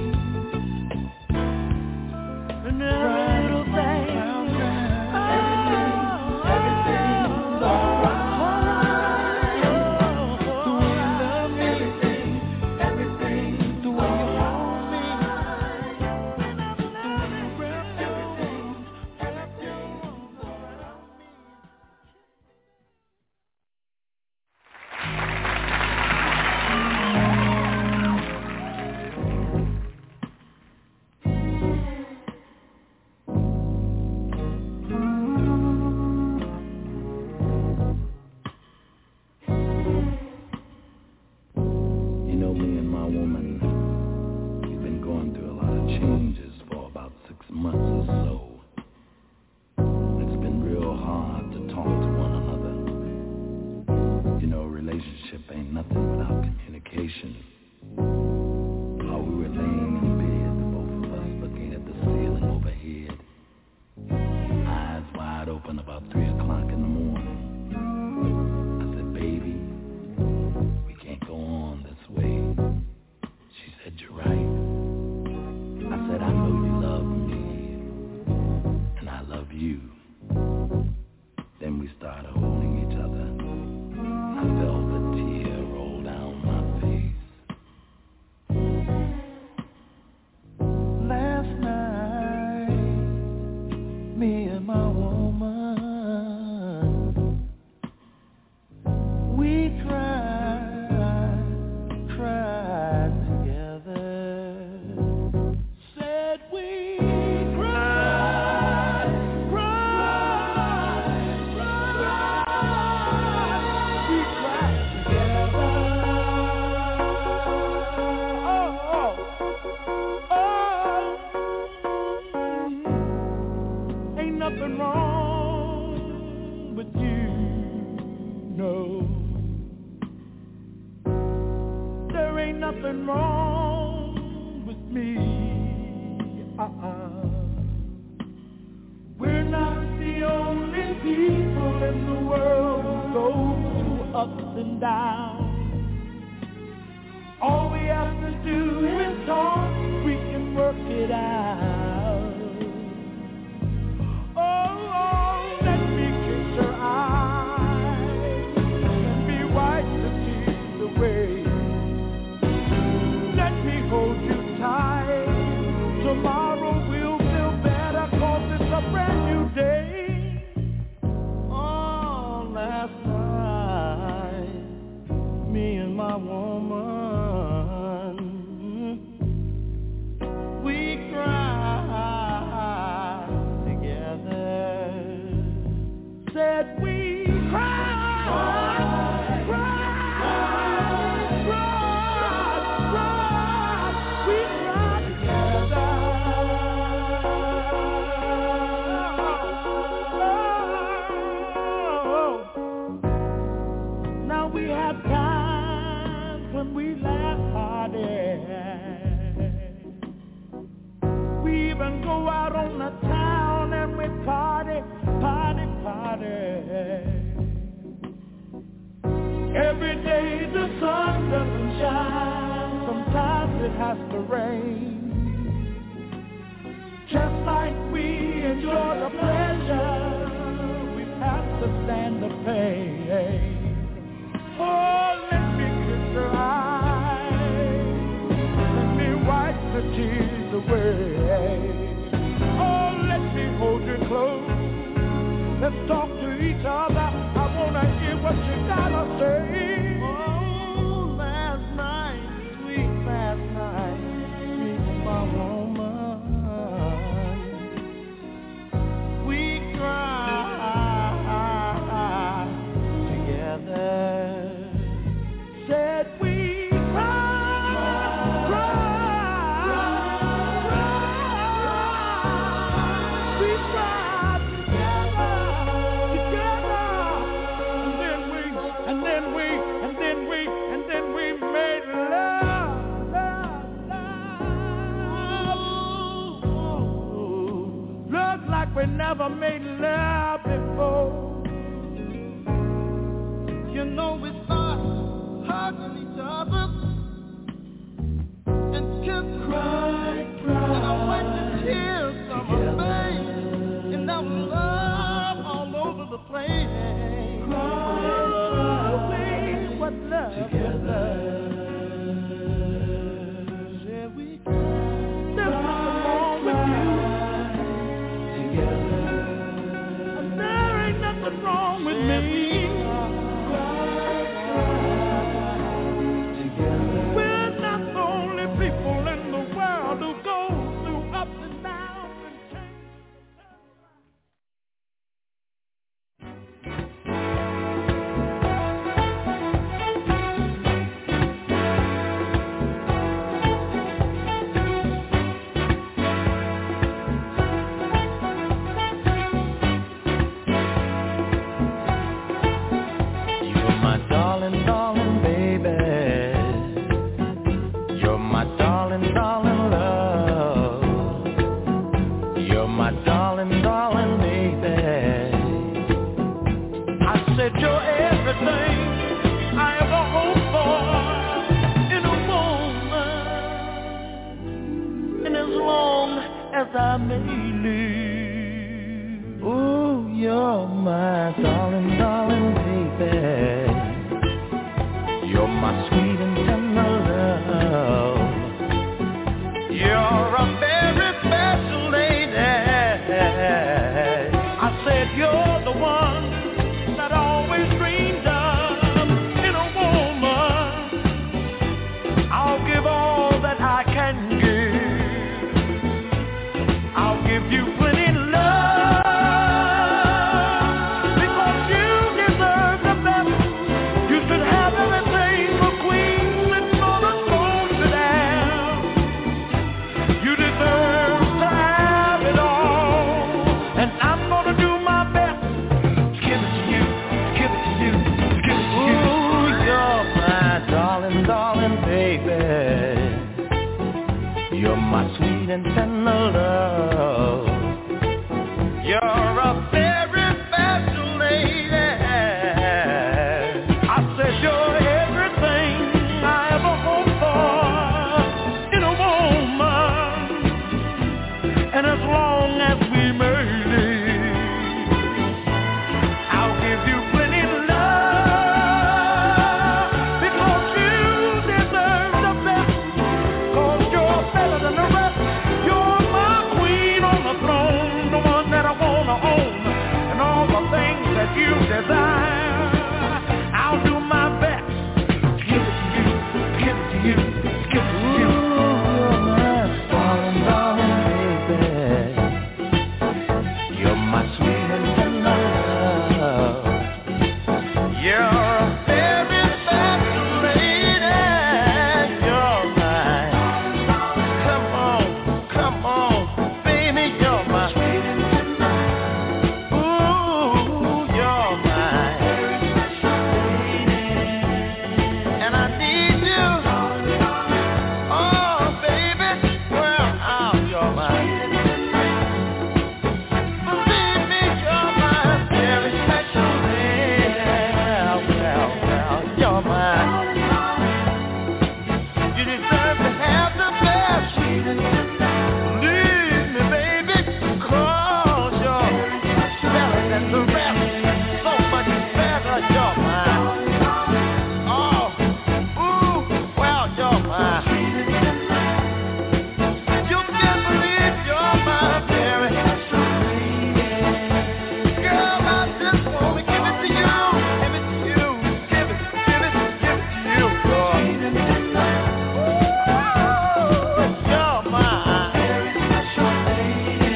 And every little thing, everything's alright. The way you love me, everything, the way you hold me, the way you grab everything, everything's alright. You know, me and my woman, we've been going through a lot of changes for about six months or so. It's been real hard to talk to one another. You know, a relationship ain't nothing without communication. While we were laying in bed, the both of us looking at the ceiling overhead, eyes wide open about three o'clock in the morning. I said, baby, we can't go on this way. She said, you're right. nothing wrong with me. Uh-uh. We're not the only people in the world who go through ups and downs. All we have to do is talk, we can work it out. Oh, oh, let me kiss your eyes and be wipe the tears away. Let me hold you tight. Tomorrow we'll feel better 'cause it's a brand new day. Oh, last night, me and my woman, said we cried, cried, cried, cried, cried, we cried together. Oh, now we have times when we laugh harder. We even go out on the town and we party, party, party. Every day the sun doesn't shine, sometimes it has to rain. Just like we enjoy the pleasure, we have to stand the pain. Oh, let me kiss your eyes, let me wipe the tears away. Oh, let me hold you close. Let's talk to each other. I wanna hear what you gotta say. Oh, last night, sweet last night, sweet my woman, we cried together. Said we cried, cried, cried, we cried together. And then we, and then we, and then we made love, love, love. Love like we never made love before. You know we start hugging each other and kiss, cry, cry. And I wipe the tears from my face, and now love all over the place. What love together. Yeah, we there's nothing wrong with you together. And there ain't nothing wrong with me. Together. We're not the only people in the world who go through ups and downs and changes. As I may live. Oh, you're my darling, darling baby. You're my sweet and tender love. You're a very special lady. I said you're the one that I always dreamed of in a woman. I'll give all that I can give. I'll give you plenty love, because you deserve the best. You should have everything for Queen darling baby. You're my sweet and tender love. You're a very special lady. I said you're everything I ever hoped for in a woman. And as long as we made it, I'll give you plenty of love, because you deserve the best, cause you're better than the rest. You're my queen on the throne, the one that I wanna own, and all the things that you desire, I'll do my best. Give it to you, give it to you, give it to you. Ooh, you're my darling, darling baby. You're my sweet and tender love. You're a very special lady. You're mine. Come on, come on, baby, you're my sweet and tender. Ooh, you're mine. And I need you. Oh, baby, well, oh, you're mine. Believe me, you're my very special lady. Well, well, you're mine. You deserve to have the best. Believe me, baby, cause you're better than the rest. So much better, you're mine. Oh, ooh, well, you're mine. You can't believe you're my very special lady. Girl, I just wanna give it to you, give it to you, give it, give it, give it to you, girl. Ooh, you're my very special lady.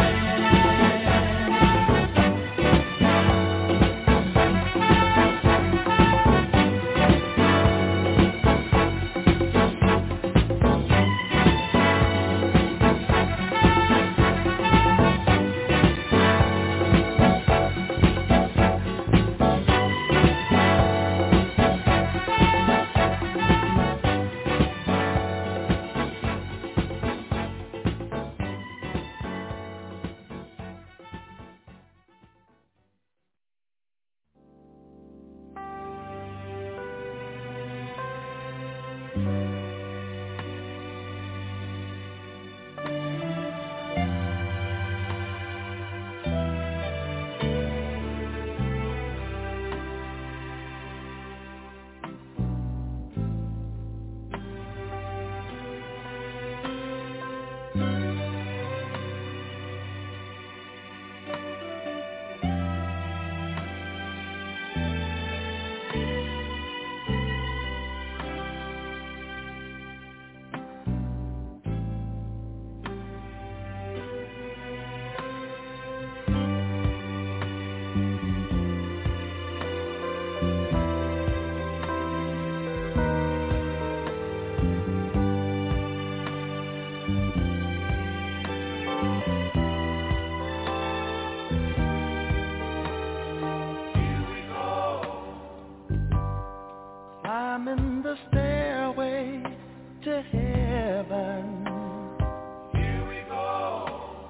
Climbing the stairway to heaven. Here we go.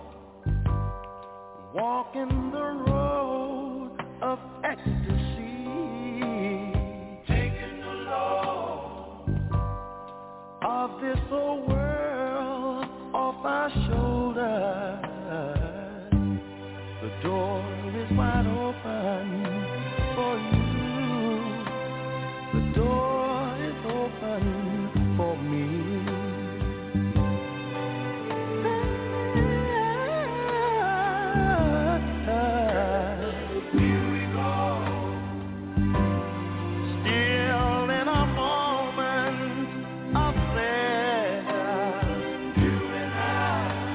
Walking the road of ecstasy. Taking the load of this whole world off our shoulders. The door is wide open for you. The door is open for me. Here we go. Still in a moment of prayer. You and I.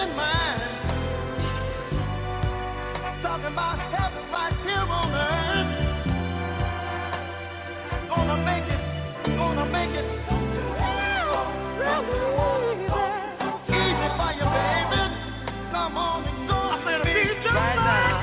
in mind. Talking about heaven right here on earth. Gonna make it, gonna make it. Easy for you, baby. Come on and go. I'm gonna be just right now.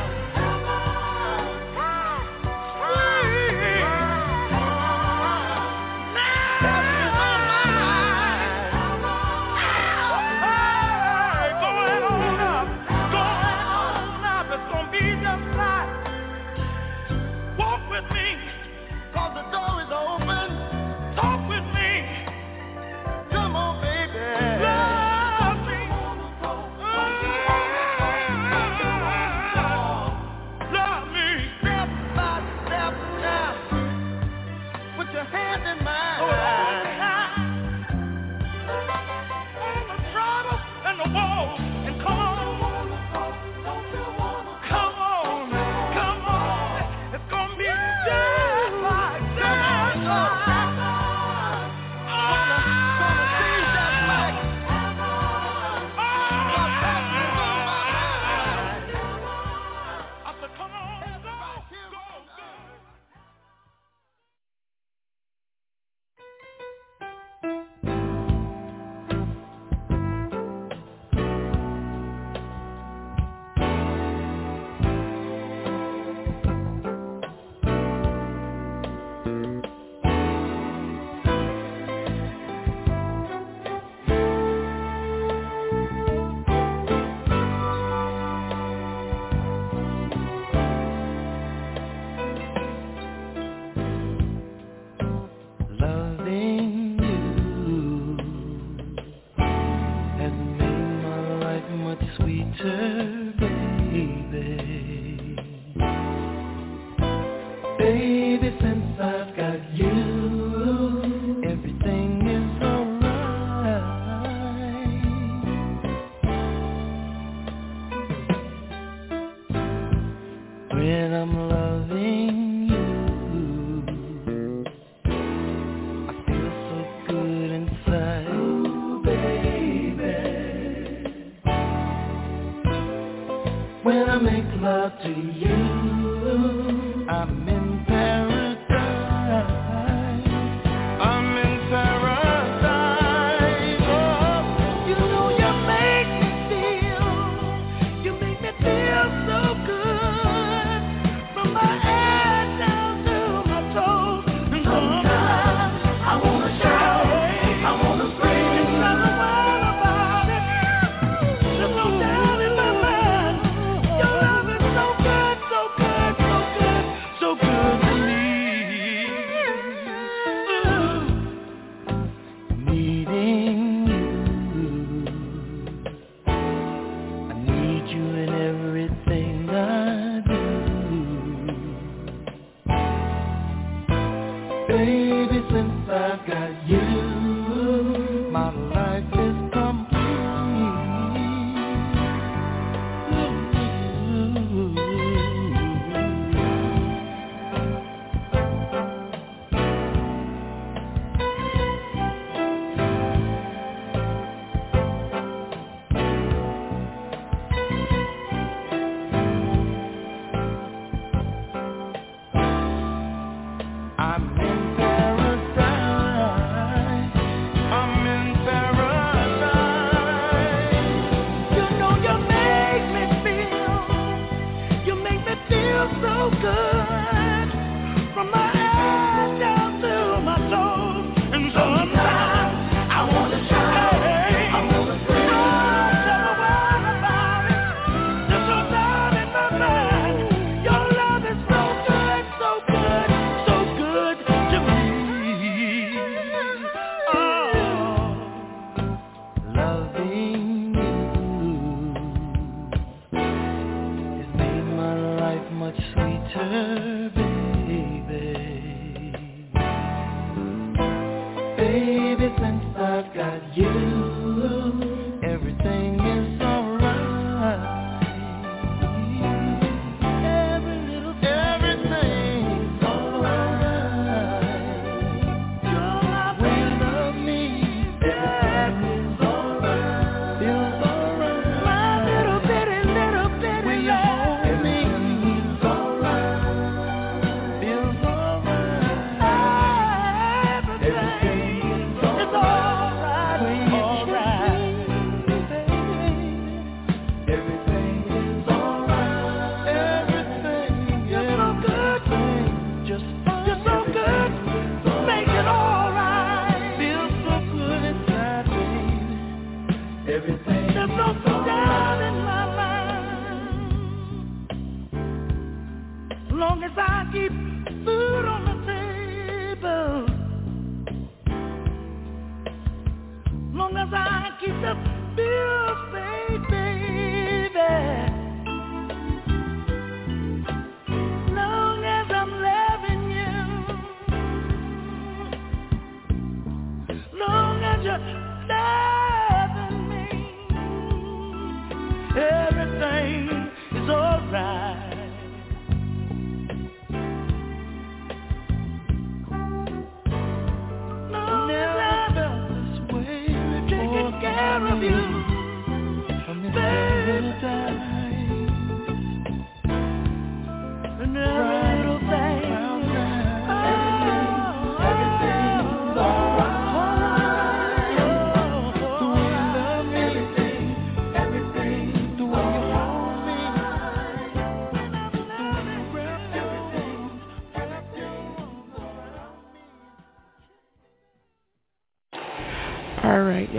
So good.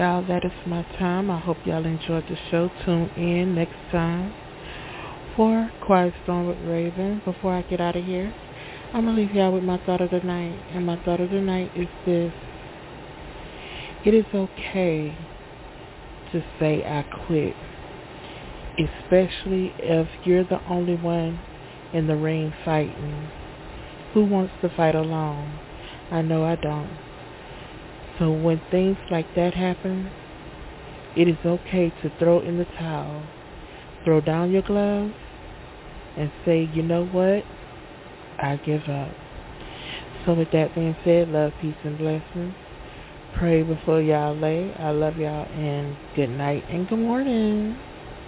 y'all, that is my time. I hope y'all enjoyed the show. Tune in next time for Quiet Storm with Raven. Before I get out of here, I'm going to leave y'all with my thought of the night. And my thought of the night is this. It is okay to say I quit, especially if you're the only one in the ring fighting. Who wants to fight alone? I know I don't. So when things like that happen, it is okay to throw in the towel, throw down your gloves, and say, you know what? I give up. So with that being said, love, peace, and blessings. Pray before y'all lay. I love y'all, and good night and good morning.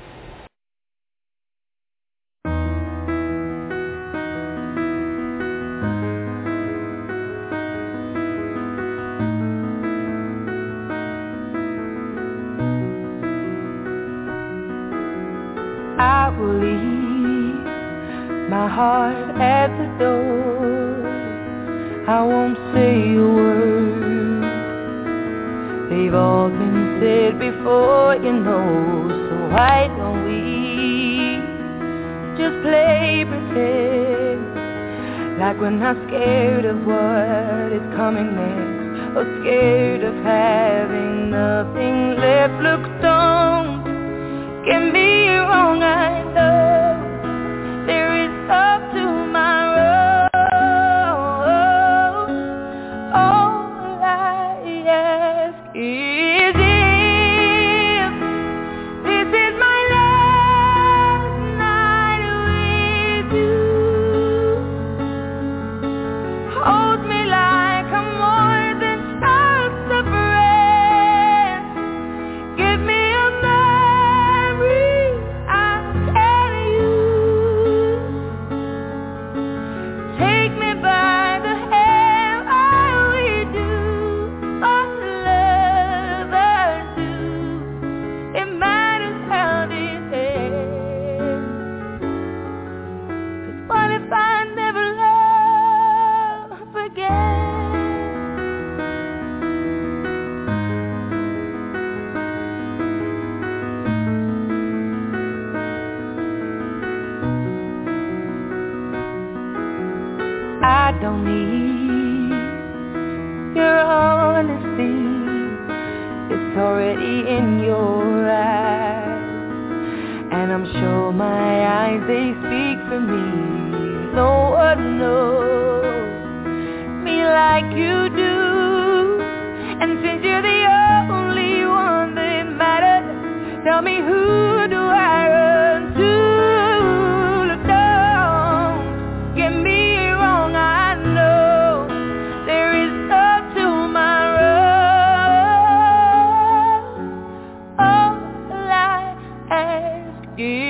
I will leave my heart at the door. I won't say a word. They've all been said before, you know. So why don't we just play pretend, like we're not scared of what is coming next, or scared of having nothing left. Look, don't get me wrong, I know there is up tomorrow. All I ask is if this is my last night with you, hold me like I'm more than just a friend. Give me a memory I can use. Take me by the hand while we do what lovers do. It matters how this ends. 'Cause what if I never love again? I don't need your honesty. It's already in your eyes, and I'm sure my eyes, they speak for me. No one knows me like you do, and since you're the only one that matters, tell me, who do I run to? Look, don't get me wrong, I know there is no tomorrow. All I ask is